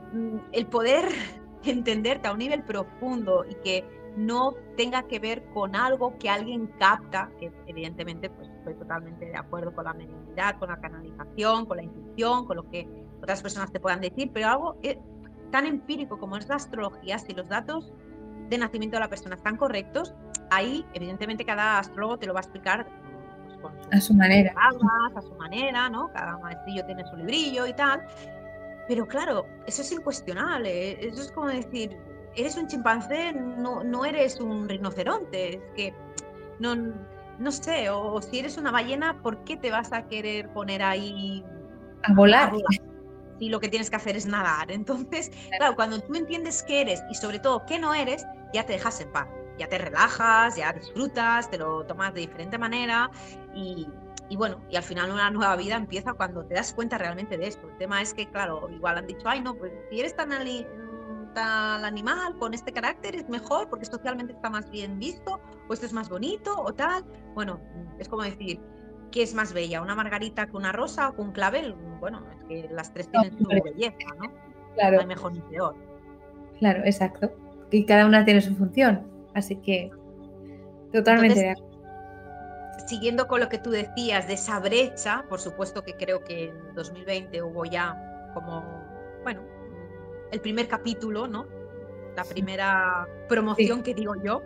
el poder entenderte a un nivel profundo y que no tenga que ver con algo que alguien capta, que evidentemente pues estoy totalmente de acuerdo con la mediunidad, con la canalización, con la intuición, con lo que otras personas te puedan decir, pero algo es tan empírico como es la astrología, si los datos de nacimiento de la persona están correctos, ahí evidentemente cada astrólogo te lo va a explicar pues, con su, a su manera, palabras, a su manera, ¿no? Cada maestrillo tiene su librillo y tal, pero claro, eso es incuestionable, eso es como decir, eres un chimpancé, no, no eres un rinoceronte, es que no, no sé, o, o si eres una ballena, ¿por qué te vas a querer poner ahí a volar? A volar? Si lo que tienes que hacer es nadar. Entonces, claro, cuando tú entiendes qué eres y sobre todo qué no eres, ya te dejas en paz, ya te relajas, ya disfrutas, te lo tomas de diferente manera y, y bueno, y al final una nueva vida empieza cuando te das cuenta realmente de esto. El tema es que, claro, igual han dicho, ay, no, pues si eres tan, ali tan animal, con este carácter es mejor porque socialmente está más bien visto, o esto es más bonito, o tal. Bueno, es como decir, ¿qué es más bella? ¿Una margarita que una rosa o que un clavel? Bueno, es que las tres tienen no, su claro. belleza, ¿no? Claro. No hay mejor ni peor. Claro, exacto. Y cada una tiene su función. Así que totalmente de acuerdo. Siguiendo con lo que tú decías de esa brecha, por supuesto que creo que en dos mil veinte hubo ya como, bueno, el primer capítulo, ¿no? La primera promoción sí. que digo yo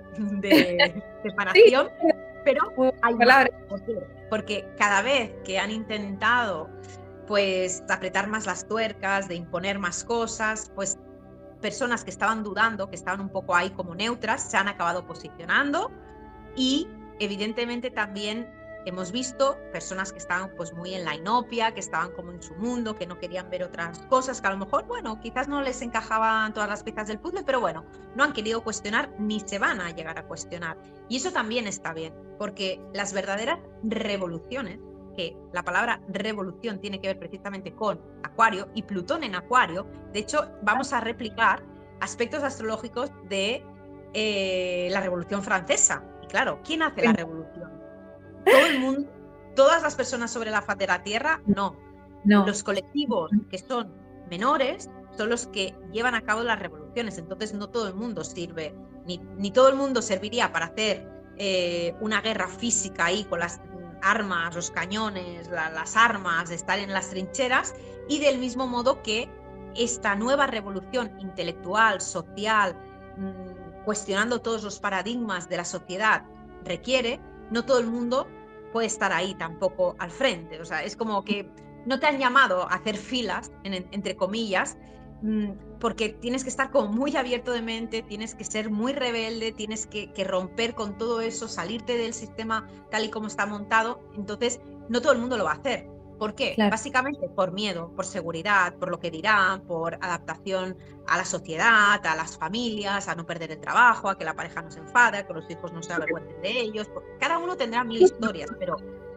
de separación. Sí. Pero hay más, porque cada vez que han intentado pues apretar más las tuercas, de imponer más cosas, pues personas que estaban dudando, que estaban un poco ahí como neutras, se han acabado posicionando y evidentemente también hemos visto personas que estaban pues muy en la inopia, que estaban como en su mundo, que no querían ver otras cosas, que a lo mejor, bueno, quizás no les encajaban todas las piezas del puzzle, pero bueno, no han querido cuestionar ni se van a llegar a cuestionar. Y eso también está bien, porque las verdaderas revoluciones, que la palabra revolución tiene que ver precisamente con Acuario y Plutón en Acuario, de hecho vamos a replicar aspectos astrológicos de eh, la Revolución Francesa. Y claro, ¿quién hace la revolución? ¿Todo el mundo? ¿Todas las personas sobre la faz de la Tierra? No. No. Los colectivos que son menores son los que llevan a cabo las revoluciones, entonces no todo el mundo sirve, ni, ni todo el mundo serviría para hacer eh, una guerra física ahí con las armas, los cañones, la, las armas, de estar en las trincheras, y del mismo modo que esta nueva revolución intelectual, social, mmm, cuestionando todos los paradigmas de la sociedad requiere, no todo el mundo puede estar ahí tampoco al frente. O sea, es como que no te han llamado a hacer filas, en, entre comillas, porque tienes que estar como muy abierto de mente, tienes que ser muy rebelde, tienes que, que romper con todo eso, salirte del sistema tal y como está montado. Entonces, no todo el mundo lo va a hacer. ¿Por qué? Claro. Básicamente por miedo, por seguridad, por lo que dirán, por adaptación a la sociedad, a las familias, a no perder el trabajo, a que la pareja no se enfade, a que los hijos no se avergüencen de ellos. Cada uno tendrá mil historias, pero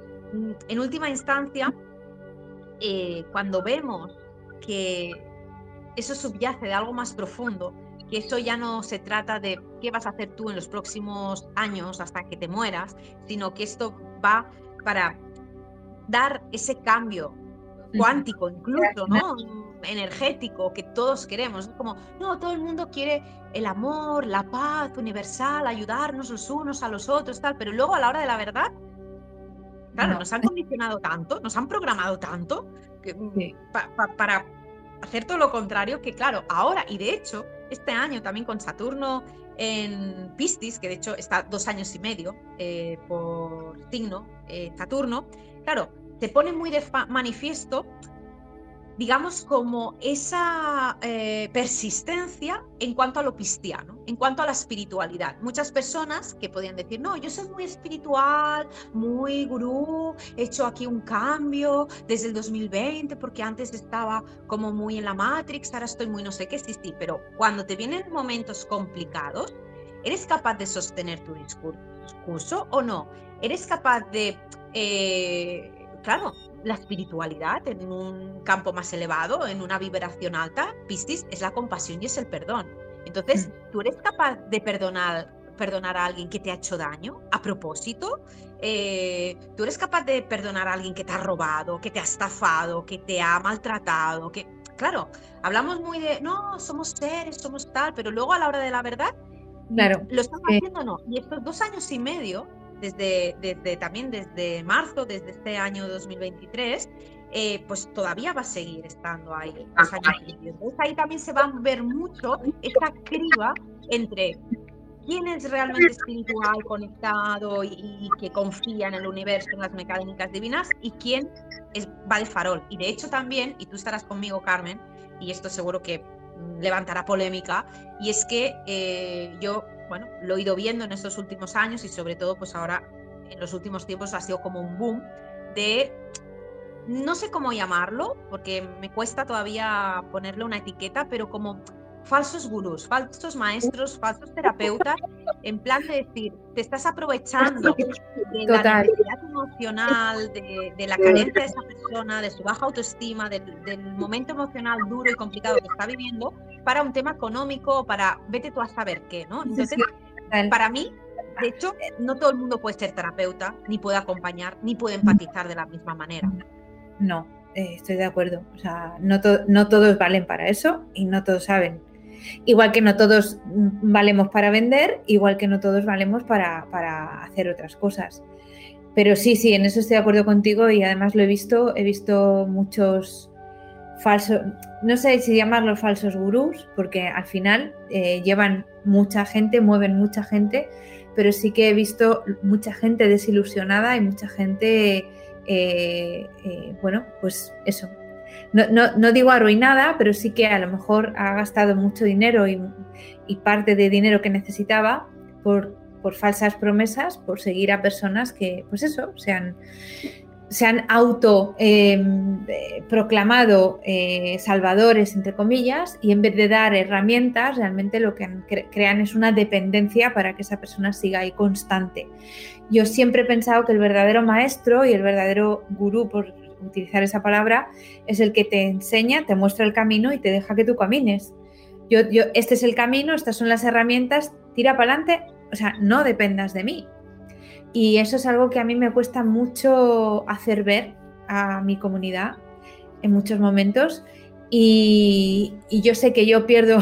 en última instancia, eh, cuando vemos que eso subyace de algo más profundo, que eso ya no se trata de qué vas a hacer tú en los próximos años hasta que te mueras, sino que esto va para dar ese cambio cuántico, incluso, ¿no? Energético, que todos queremos. Es como, no, todo el mundo quiere el amor, la paz universal, ayudarnos los unos a los otros, tal, pero luego a la hora de la verdad, claro, no. nos han condicionado tanto, nos han programado tanto, que, sí. pa, pa, para hacer todo lo contrario, que claro, ahora, y de hecho, este año también con Saturno en Piscis, que de hecho está dos años y medio eh, por signo, eh, Saturno, claro, se pone muy de manifiesto, digamos, como esa eh, persistencia en cuanto a lo pisciano, en cuanto a la espiritualidad. Muchas personas que podían decir, no, yo soy muy espiritual, muy gurú, he hecho aquí un cambio desde el dos mil veinte, porque antes estaba como muy en la Matrix, ahora estoy muy no sé qué, sí, sí, pero cuando te vienen momentos complicados, ¿eres capaz de sostener tu discurso o no? ¿Eres capaz de... Eh, claro, la espiritualidad en un campo más elevado, en una vibración alta, Piscis, es la compasión y es el perdón. Entonces, ¿tú eres capaz de perdonar, perdonar a alguien que te ha hecho daño a propósito? Eh, ¿Tú eres capaz de perdonar a alguien que te ha robado, que te ha estafado, que te ha maltratado? Que, claro, hablamos muy de, no, somos seres, somos tal, pero luego a la hora de la verdad, claro, ¿lo estamos eh... haciendo o no? Y estos dos años y medio, Desde, desde también desde marzo, desde este año dos mil veintitrés, eh, pues todavía va a seguir estando ahí los años siguientes. Entonces ahí también se va a ver mucho esta criba entre quién es realmente espiritual, conectado y, y que confía en el universo, en las mecánicas divinas, y quién es, va de farol. Y de hecho también, y tú estarás conmigo, Carmen, y esto seguro que levantará polémica, y es que eh, yo... bueno, lo he ido viendo en estos últimos años y sobre todo pues ahora en los últimos tiempos ha sido como un boom de, no sé cómo llamarlo, porque me cuesta todavía ponerle una etiqueta, pero como falsos gurús, falsos maestros, falsos terapeutas, en plan de decir, te estás aprovechando de Total. la necesidad emocional, de, de la carencia de esa persona, de su baja autoestima, de, del momento emocional duro y complicado que está viviendo, para un tema económico, para vete tú a saber qué, ¿no? Entonces, para mí, de hecho, no todo el mundo puede ser terapeuta, ni puede acompañar, ni puede empatizar de la misma manera. No, eh, estoy de acuerdo. O sea, no, to- no todos valen para eso y no todos saben. Igual que no todos valemos para vender, igual que no todos valemos para, para hacer otras cosas. Pero sí, sí, en eso estoy de acuerdo contigo y además lo he visto, he visto muchos falsos, no sé si llamarlos falsos gurús, porque al final eh, llevan mucha gente, mueven mucha gente, pero sí que he visto mucha gente desilusionada y mucha gente, eh, eh, bueno, pues eso, no, no, no digo arruinada, pero sí que a lo mejor ha gastado mucho dinero y, y parte de dinero que necesitaba por, por falsas promesas, por seguir a personas que, pues eso, se han, se han auto eh, proclamado eh, salvadores, entre comillas, y en vez de dar herramientas, realmente lo que cre- crean es una dependencia para que esa persona siga ahí constante. Yo siempre he pensado que el verdadero maestro y el verdadero gurú, por utilizar esa palabra, es el que te enseña, te muestra el camino y te deja que tú camines. Yo, yo, este es el camino, estas son las herramientas, tira para adelante, o sea, no dependas de mí. Y eso es algo que a mí me cuesta mucho hacer ver a mi comunidad en muchos momentos. Y, y yo sé que yo pierdo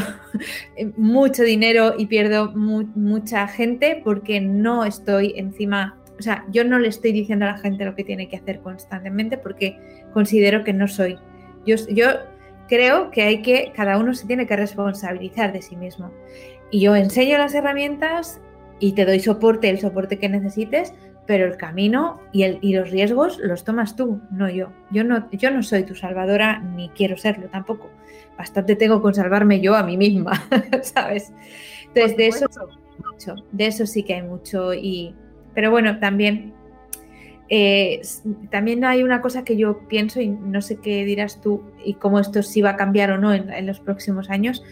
mucho dinero y pierdo mu- mucha gente porque no estoy encima, o sea, yo no le estoy diciendo a la gente lo que tiene que hacer constantemente porque considero que no soy. Yo, yo creo que hay que, cada uno se tiene que responsabilizar de sí mismo. Y yo enseño las herramientas y te doy soporte, el soporte que necesites, pero el camino y, el, y los riesgos los tomas tú, no yo. Yo no, yo no soy tu salvadora ni quiero serlo tampoco. Bastante tengo con salvarme yo a mí misma, ¿sabes? Entonces, de eso, mucho, de eso sí que hay mucho. Y, pero bueno, también, eh, también hay una cosa que yo pienso, y no sé qué dirás tú, y cómo esto sí va a cambiar o no en, en los próximos años.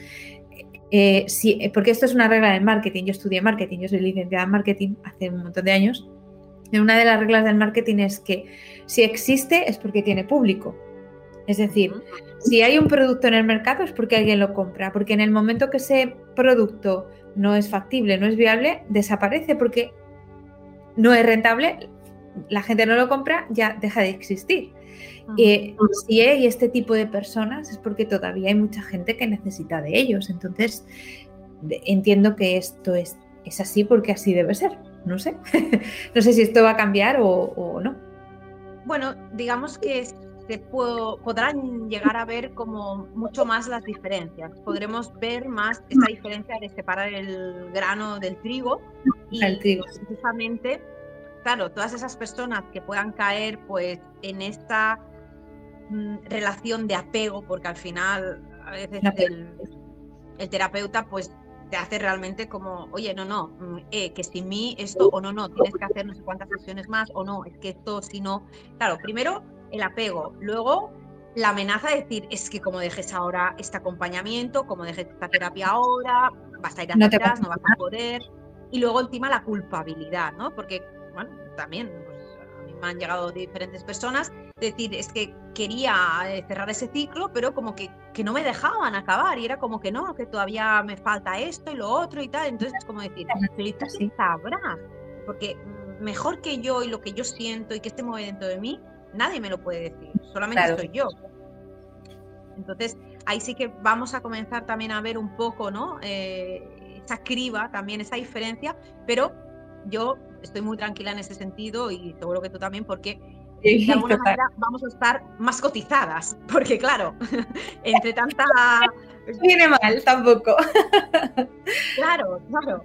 Eh, sí, porque esto es una regla del marketing. Yo estudié marketing, yo soy licenciada en marketing hace un montón de años. Y una de las reglas del marketing es que si existe es porque tiene público. Es decir, si hay un producto en el mercado es porque alguien lo compra, porque en el momento que ese producto no es factible, no es viable, desaparece porque no es rentable, la gente no lo compra, ya deja de existir. Uh-huh. Eh, si hay este tipo de personas es porque todavía hay mucha gente que necesita de ellos. Entonces, de, entiendo que esto es, es así porque así debe ser. No sé. No sé si esto va a cambiar o, o no. Bueno, digamos que se puedo, podrán llegar a ver como mucho más las diferencias. Podremos ver más esa diferencia de separar el grano del trigo y el trigo. precisamente, claro, todas esas personas que puedan caer pues en esta mm, relación de apego, porque al final a veces el, el terapeuta pues te hace realmente como, oye, no, no, eh, que sin mí esto, o no, no, tienes que hacer no sé cuántas sesiones más, o no, es que esto, si no, claro, primero el apego, luego la amenaza de decir, es que como dejes ahora este acompañamiento, como dejes esta terapia ahora, vas a ir hacia atrás, no vas a poder, y luego encima la culpabilidad, ¿no? Porque, bueno, también, pues a mí me han llegado diferentes personas, decir, es que quería cerrar ese ciclo, pero como que, que no me dejaban acabar y era como que no, que todavía me falta esto y lo otro y tal. Entonces es como decir, pero tú sí sabrás, porque mejor que yo y lo que yo siento y que esté muy dentro de mí, nadie me lo puede decir, solamente claro. soy yo. Entonces ahí sí que vamos a comenzar también a ver un poco, ¿no? Eh, esa criba, también esa diferencia, pero yo estoy muy tranquila en ese sentido y seguro que tú también, porque Sí, de alguna total. manera vamos a estar más cotizadas, porque claro, entre tanta... No viene mal tampoco. Claro, claro.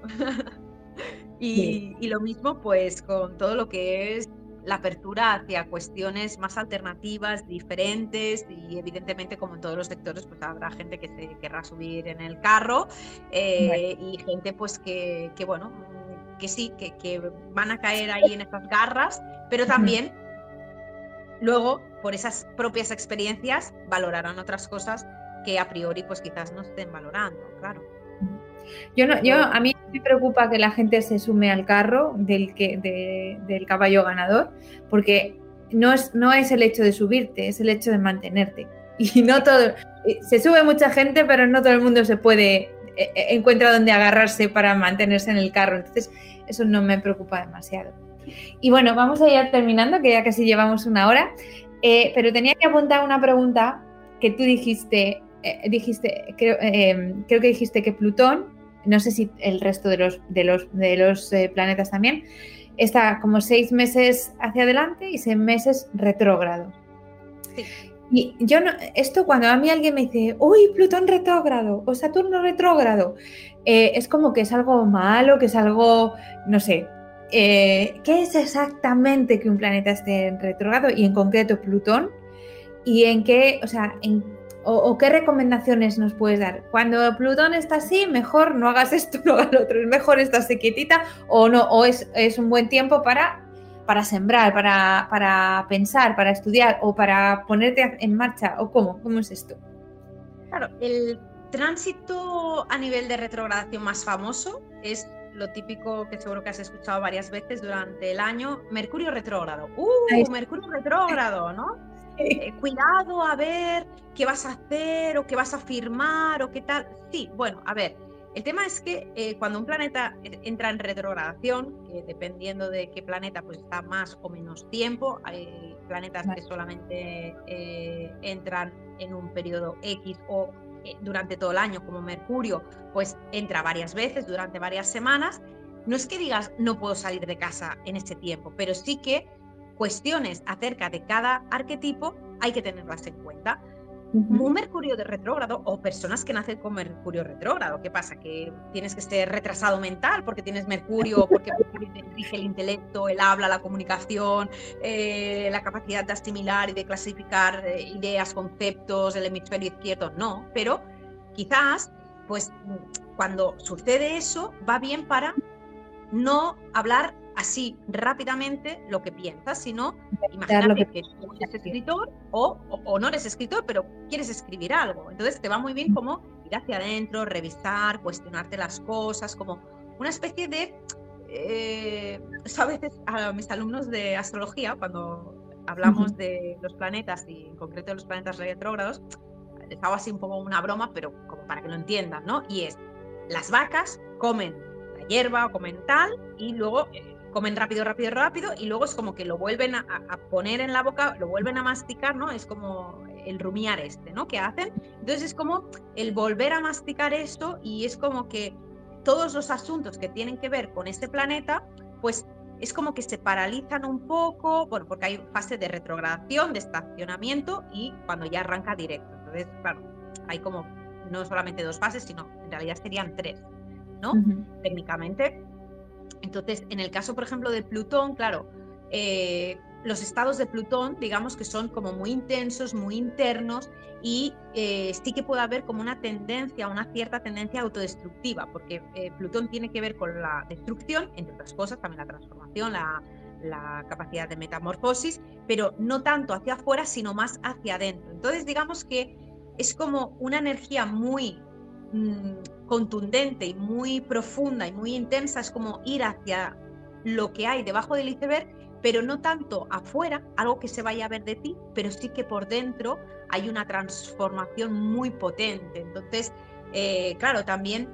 Y, sí. y lo mismo pues con todo lo que es la apertura hacia cuestiones más alternativas, diferentes, y evidentemente como en todos los sectores pues habrá gente que se querrá subir en el carro eh, bueno. y gente pues que, que bueno, que sí, que, que van a caer ahí en estas garras, pero también... Uh-huh. Luego, por esas propias experiencias, valorarán otras cosas que a priori, pues quizás no estén valorando, claro. Yo no, yo a mí me preocupa que la gente se sume al carro del que de, del caballo ganador, porque no es no es el hecho de subirte, es el hecho de mantenerte. Y no todo se sube mucha gente, pero no todo el mundo se puede eh, encuentra donde agarrarse para mantenerse en el carro. Entonces, eso no me preocupa demasiado. Y bueno, vamos a ir terminando, que ya casi llevamos una hora, eh, pero tenía que apuntar una pregunta que tú dijiste, eh, dijiste creo, eh, creo que dijiste que Plutón, no sé si el resto de los, de los, de los eh, planetas también, está como seis meses hacia adelante y seis meses retrógrado. Sí. Y yo no, esto cuando a mí alguien me dice, uy, Plutón retrógrado o Saturno retrógrado, eh, es como que es algo malo, que es algo, no sé, Eh, ¿qué es exactamente que un planeta esté en retrógrado y en concreto Plutón? y en qué, o sea, en, o, o qué recomendaciones nos puedes dar. Cuando Plutón está así, mejor no hagas esto, no hagas lo otro, es mejor estarse quietita o no, o es, es un buen tiempo para, para sembrar, para, para pensar, para estudiar o para ponerte en marcha, o cómo, ¿cómo es esto? Claro, el tránsito a nivel de retrogradación más famoso es lo típico que seguro que has escuchado varias veces durante el año, Mercurio retrógrado. ¡Uh! Ay. Mercurio retrógrado, ¿no? Sí. Eh, cuidado a ver qué vas a hacer o qué vas a firmar o qué tal. Sí, bueno, a ver, el tema es que eh, cuando un planeta entra en retrogradación, que dependiendo de qué planeta pues está más o menos tiempo, hay planetas que solamente eh, entran en un periodo X o durante todo el año, como Mercurio, pues entra varias veces durante varias semanas. No es que digas no puedo salir de casa en ese tiempo, pero sí que cuestiones acerca de cada arquetipo hay que tenerlas en cuenta. Uh-huh. Un Mercurio de retrógrado o personas que nacen con Mercurio retrógrado, ¿qué pasa? Que tienes que ser retrasado mental porque tienes Mercurio, porque Mercurio rige el intelecto, el habla, la comunicación, eh, la capacidad de asimilar y de clasificar eh, ideas, conceptos, el hemisferio izquierdo, no, pero quizás, pues, cuando sucede eso, va bien para no hablar así rápidamente lo que piensas, sino imagínate que, que tú eres escritor o, o, o no eres escritor, pero quieres escribir algo. Entonces te va muy bien como ir hacia adentro, revisar, cuestionarte las cosas, como una especie de... Eh, a veces a mis alumnos de astrología, cuando hablamos uh-huh. de los planetas y en concreto de los planetas retrógrados, les hago así un poco una broma, pero como para que lo entiendan, ¿no? Y es, las vacas comen la hierba o comen tal y luego... Eh, comen rápido, rápido, rápido y luego es como que lo vuelven a, a poner en la boca, lo vuelven a masticar, ¿no? Es como el rumiar este, ¿no? Que hacen. Entonces es como el volver a masticar esto y es como que todos los asuntos que tienen que ver con este planeta, pues es como que se paralizan un poco, bueno, porque hay fase de retrogradación, de estacionamiento y cuando ya arranca directo. Entonces, claro, hay como no solamente dos fases, sino en realidad serían tres, ¿no? Uh-huh. Técnicamente. Entonces, en el caso, por ejemplo, de Plutón, claro, eh, los estados de Plutón, digamos que son como muy intensos, muy internos y eh, sí que puede haber como una tendencia, una cierta tendencia autodestructiva, porque eh, Plutón tiene que ver con la destrucción, entre otras cosas, también la transformación, la, la capacidad de metamorfosis, pero no tanto hacia afuera, sino más hacia adentro. Entonces, digamos que es como una energía muy... Mmm, contundente y muy profunda y muy intensa, es como ir hacia lo que hay debajo del iceberg, pero no tanto afuera, algo que se vaya a ver de ti, pero sí que por dentro hay una transformación muy potente. Entonces, eh, claro, también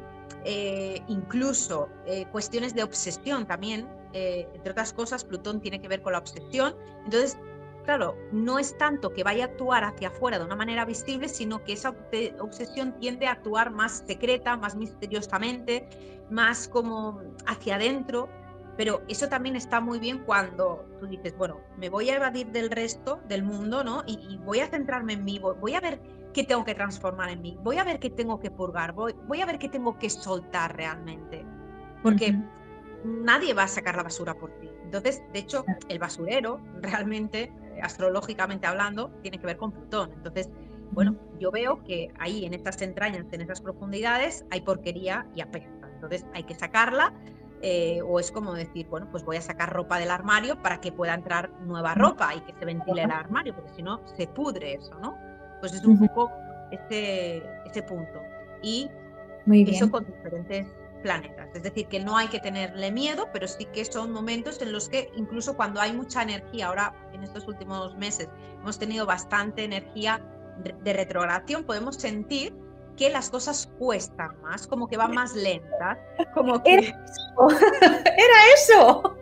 eh, incluso eh, cuestiones de obsesión también, eh, entre otras cosas, Plutón tiene que ver con la obsesión. Entonces, claro, no es tanto que vaya a actuar hacia afuera de una manera visible, sino que esa obsesión tiende a actuar más secreta, más misteriosamente, más como hacia adentro, pero eso también está muy bien cuando tú dices, bueno, me voy a evadir del resto del mundo, ¿no? Y, y voy a centrarme en mí, voy, voy a ver qué tengo que transformar en mí, voy a ver qué tengo que purgar, voy, voy a ver qué tengo que soltar realmente, porque uh-huh. nadie va a sacar la basura por ti. Entonces, de hecho, el basurero realmente, astrológicamente hablando, tiene que ver con Plutón. Entonces, bueno, yo veo que ahí en estas entrañas, en esas profundidades, hay porquería y apesta. Entonces, hay que sacarla, eh, o es como decir, bueno, pues voy a sacar ropa del armario para que pueda entrar nueva ropa y que se ventile el armario, porque si no, se pudre eso, ¿no? Pues es un poco ese, ese punto. Y Muy bien. Eso con diferentes planetas, es decir, que no hay que tenerle miedo, pero sí que son momentos en los que incluso cuando hay mucha energía, ahora en estos últimos meses hemos tenido bastante energía de retrogradación, podemos sentir que las cosas cuestan más, como que van más lentas, como que... ¡Era eso! ¡Era eso!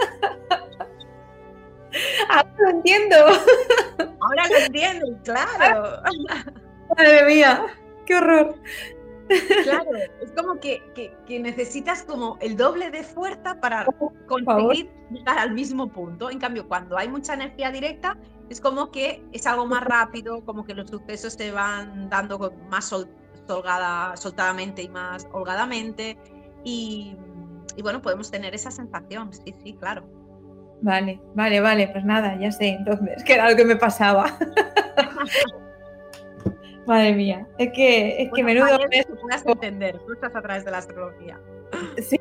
Ahora lo entiendo. Ahora lo entiendo, claro. Madre mía, qué horror. Claro, es como que, que, que necesitas como el doble de fuerza para conseguir llegar al mismo punto. En cambio, cuando hay mucha energía directa, es como que es algo más rápido, como que los sucesos se van dando más sol, solgada, soltadamente y más holgadamente. Y, y bueno, podemos tener esa sensación, sí, sí, claro. Vale, vale, vale, pues nada, ya sé entonces que era lo que me pasaba. Madre mía, es que, es bueno, que menudo mes. Que puedas entender, tú estás a través de la astrología. Sí.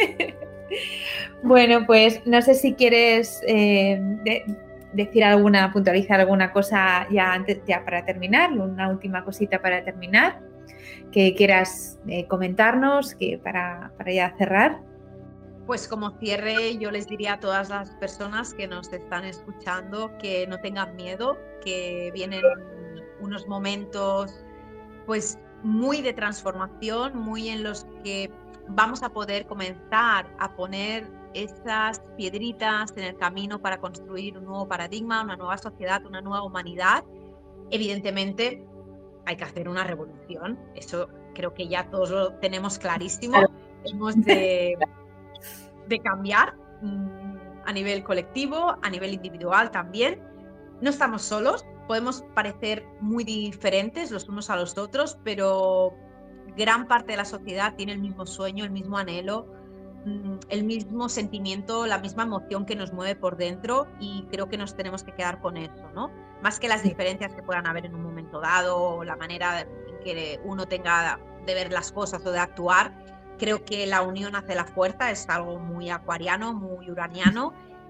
Bueno, pues no sé si quieres eh, de, decir alguna, puntualizar alguna cosa ya antes, ya para terminar, una última cosita para terminar, que quieras eh, comentarnos, que para, para ya cerrar. Pues como cierre, yo les diría a todas las personas que nos están escuchando que no tengan miedo, que vienen unos momentos pues muy de transformación, muy en los que vamos a poder comenzar a poner esas piedritas en el camino para construir un nuevo paradigma, una nueva sociedad, una nueva humanidad. Evidentemente hay que hacer una revolución, eso creo que ya todos lo tenemos clarísimo. Claro. Hemos de... de cambiar mmm, a nivel colectivo, a nivel individual también. No estamos solos, podemos parecer muy diferentes los unos a los otros, pero gran parte de la sociedad tiene el mismo sueño, el mismo anhelo, mmm, el mismo sentimiento, la misma emoción que nos mueve por dentro, y creo que nos tenemos que quedar con eso, ¿no? Más que las diferencias que puedan haber en un momento dado, o la manera en que uno tenga de ver las cosas o de actuar. Creo que la unión hace la fuerza, es algo muy acuariano, muy uraniano,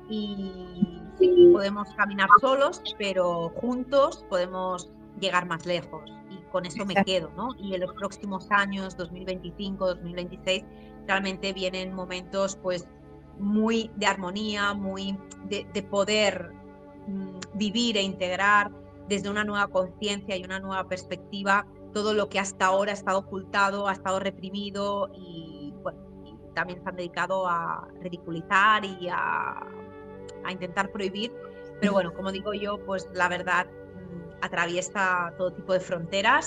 y sí, podemos caminar solos, pero juntos podemos llegar más lejos, y con eso me quedo, ¿no? Y en los próximos años, dos mil veinticinco, dos mil veintiséis, realmente vienen momentos pues muy de armonía, muy de, de poder mmm, vivir e integrar desde una nueva conciencia y una nueva perspectiva todo lo que hasta ahora ha estado ocultado, ha estado reprimido, y, bueno, y también se han dedicado a ridiculizar y a, a intentar prohibir. Pero bueno, como digo yo, pues la verdad mmm, atraviesa todo tipo de fronteras,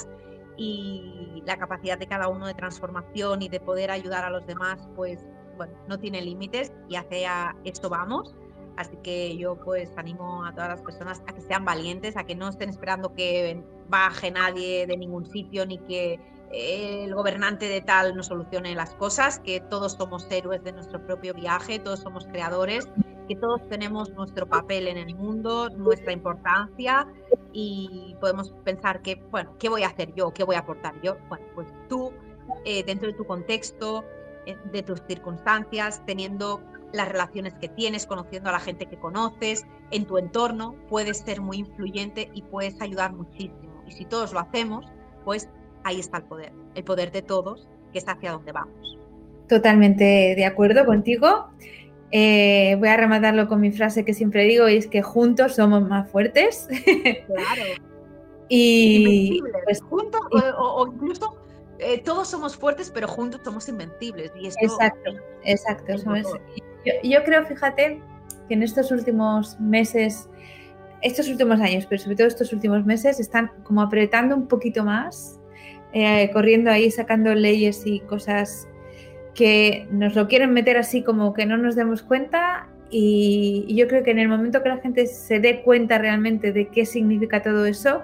y la capacidad de cada uno de transformación y de poder ayudar a los demás, pues bueno, no tiene límites, y hacia esto vamos. Así que yo pues animo a todas las personas a que sean valientes, a que no estén esperando que baje nadie de ningún sitio, ni que el gobernante de tal nos solucione las cosas, que todos somos héroes de nuestro propio viaje, todos somos creadores, que todos tenemos nuestro papel en el mundo, nuestra importancia, y podemos pensar que, bueno, ¿qué voy a hacer yo? ¿Qué voy a aportar yo? Bueno, pues tú, eh, dentro de tu contexto, eh, de tus circunstancias, teniendo las relaciones que tienes, conociendo a la gente que conoces, en tu entorno, puedes ser muy influyente y puedes ayudar muchísimo. Y si todos lo hacemos, pues ahí está el poder, el poder de todos, que es hacia donde vamos. Totalmente de acuerdo contigo. Eh, voy a rematarlo con mi frase que siempre digo, y es que juntos somos más fuertes. Claro. Y pues, juntos, y, o, o incluso eh, todos somos fuertes, pero juntos somos invencibles. Y esto, exacto, exacto. Eso es. Yo, yo creo, fíjate, que en estos últimos meses, estos últimos años, pero sobre todo estos últimos meses, están como apretando un poquito más, eh, corriendo ahí, sacando leyes y cosas que nos lo quieren meter así como que no nos demos cuenta, y, y yo creo que en el momento que la gente se dé cuenta realmente de qué significa todo eso,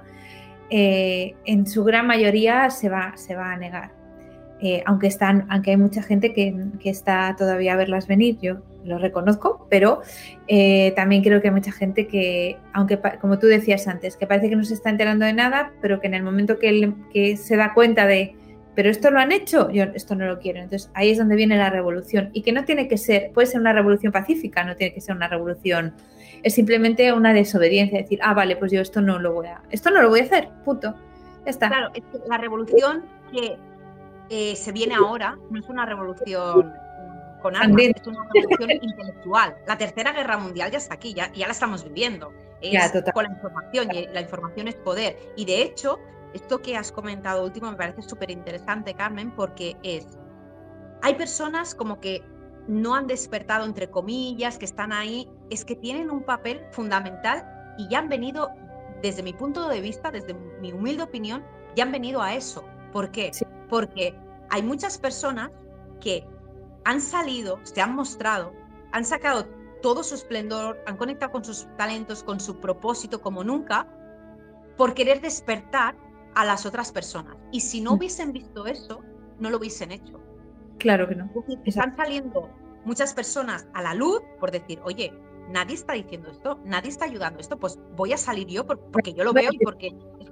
eh, en su gran mayoría se va, se va a negar. Eh, aunque, están, aunque hay mucha gente que, que está todavía a verlas venir, yo lo reconozco, pero eh, también creo que hay mucha gente que, aunque como tú decías antes, que parece que no se está enterando de nada, pero que en el momento que, él, que se da cuenta de, pero esto lo han hecho, yo esto no lo quiero. Entonces ahí es donde viene la revolución, y que no tiene que ser, puede ser una revolución pacífica, no tiene que ser una revolución, es simplemente una desobediencia, decir, ah, vale, pues yo esto no lo voy a, esto no lo voy a hacer, punto, ya está. Claro, es que la revolución que Eh, se viene ahora, no es una revolución con armas, es una revolución intelectual. La tercera guerra mundial ya está aquí, ya, ya la estamos viviendo. Es ya, con la información, y la información es poder. Y de hecho, esto que has comentado último me parece súper interesante, Carmen, porque es, hay personas como que no han despertado, entre comillas, que están ahí, es que tienen un papel fundamental, y ya han venido, desde mi punto de vista, desde mi humilde opinión, ya han venido a eso. ¿Por qué? Sí. Porque hay muchas personas que han salido, se han mostrado, han sacado todo su esplendor, han conectado con sus talentos, con su propósito como nunca, por querer despertar a las otras personas. Y si no hubiesen visto eso, no lo hubiesen hecho. Claro que no. Están saliendo muchas personas a la luz por decir, oye, nadie está diciendo esto, nadie está ayudando esto, pues voy a salir yo porque yo lo veo y porque es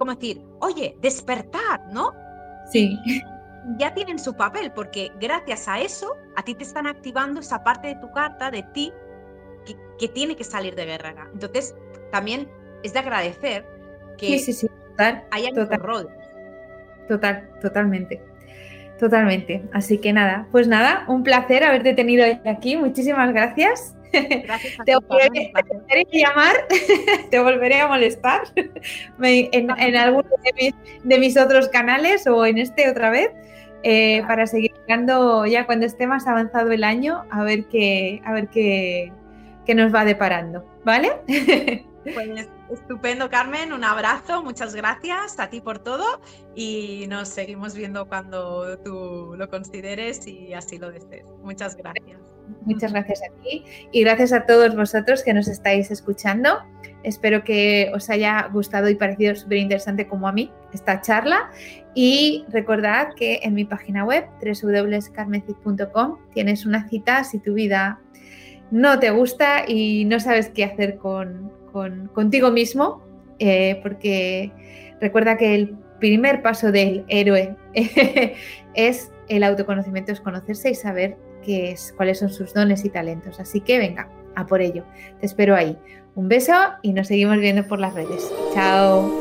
como decir, oye, despertar, ¿no? Sí. Ya tienen su papel, porque gracias a eso, a ti te están activando esa parte de tu carta, de ti, que, que tiene que salir de guerrera. Entonces, también es de agradecer que Sí, sí, sí, total, hayan total, esos roles. total, totalmente, totalmente. Así que nada, pues nada, un placer haberte tenido hoy aquí. Muchísimas gracias. Gracias a Te ti, volveré, Carmen, un placer. te volveré a llamar, te volveré a molestar Me- en, en alguno de mis, de mis otros canales o en este otra vez, eh, Claro. para seguir hablando ya cuando esté más avanzado el año, a ver qué, a ver qué, qué nos va deparando, ¿vale? Pues estupendo, Carmen, un abrazo, muchas gracias a ti por todo y nos seguimos viendo cuando tú lo consideres y así lo desees. Muchas gracias. Muchas gracias a ti y gracias a todos vosotros que nos estáis escuchando. Espero que os haya gustado y parecido súper interesante como a mí esta charla. Y recordad que en mi página web doble u doble u doble u punto carmencid punto com tienes una cita si tu vida no te gusta y no sabes qué hacer con, con contigo mismo, eh, porque recuerda que el primer paso del héroe es el autoconocimiento, es conocerse y saber qué es, cuáles son sus dones y talentos. Así que venga, a por ello. Te espero ahí. Un beso y nos seguimos viendo por las redes. Chao.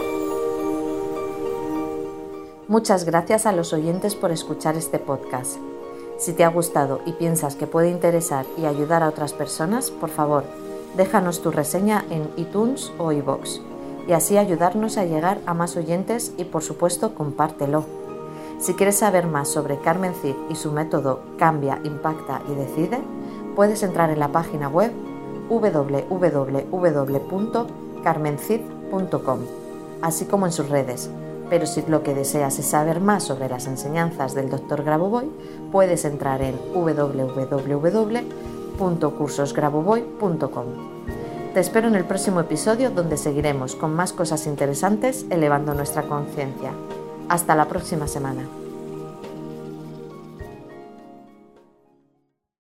Muchas gracias a los oyentes por escuchar este podcast. Si te ha gustado y piensas que puede interesar y ayudar a otras personas, por favor, déjanos tu reseña en iTunes o iVoox y así ayudarnos a llegar a más oyentes y, por supuesto, compártelo. Si quieres saber más sobre Carmen Cid y su método Cambia, Impacta y Decide, puedes entrar en la página web doble u doble u doble u punto carmencid punto com, así como en sus redes. Pero si lo que deseas es saber más sobre las enseñanzas del doctor Grabovoi, puedes entrar en doble u doble u doble u punto cursos grabovoi punto com. Te espero en el próximo episodio donde seguiremos con más cosas interesantes elevando nuestra conciencia. Hasta la próxima semana.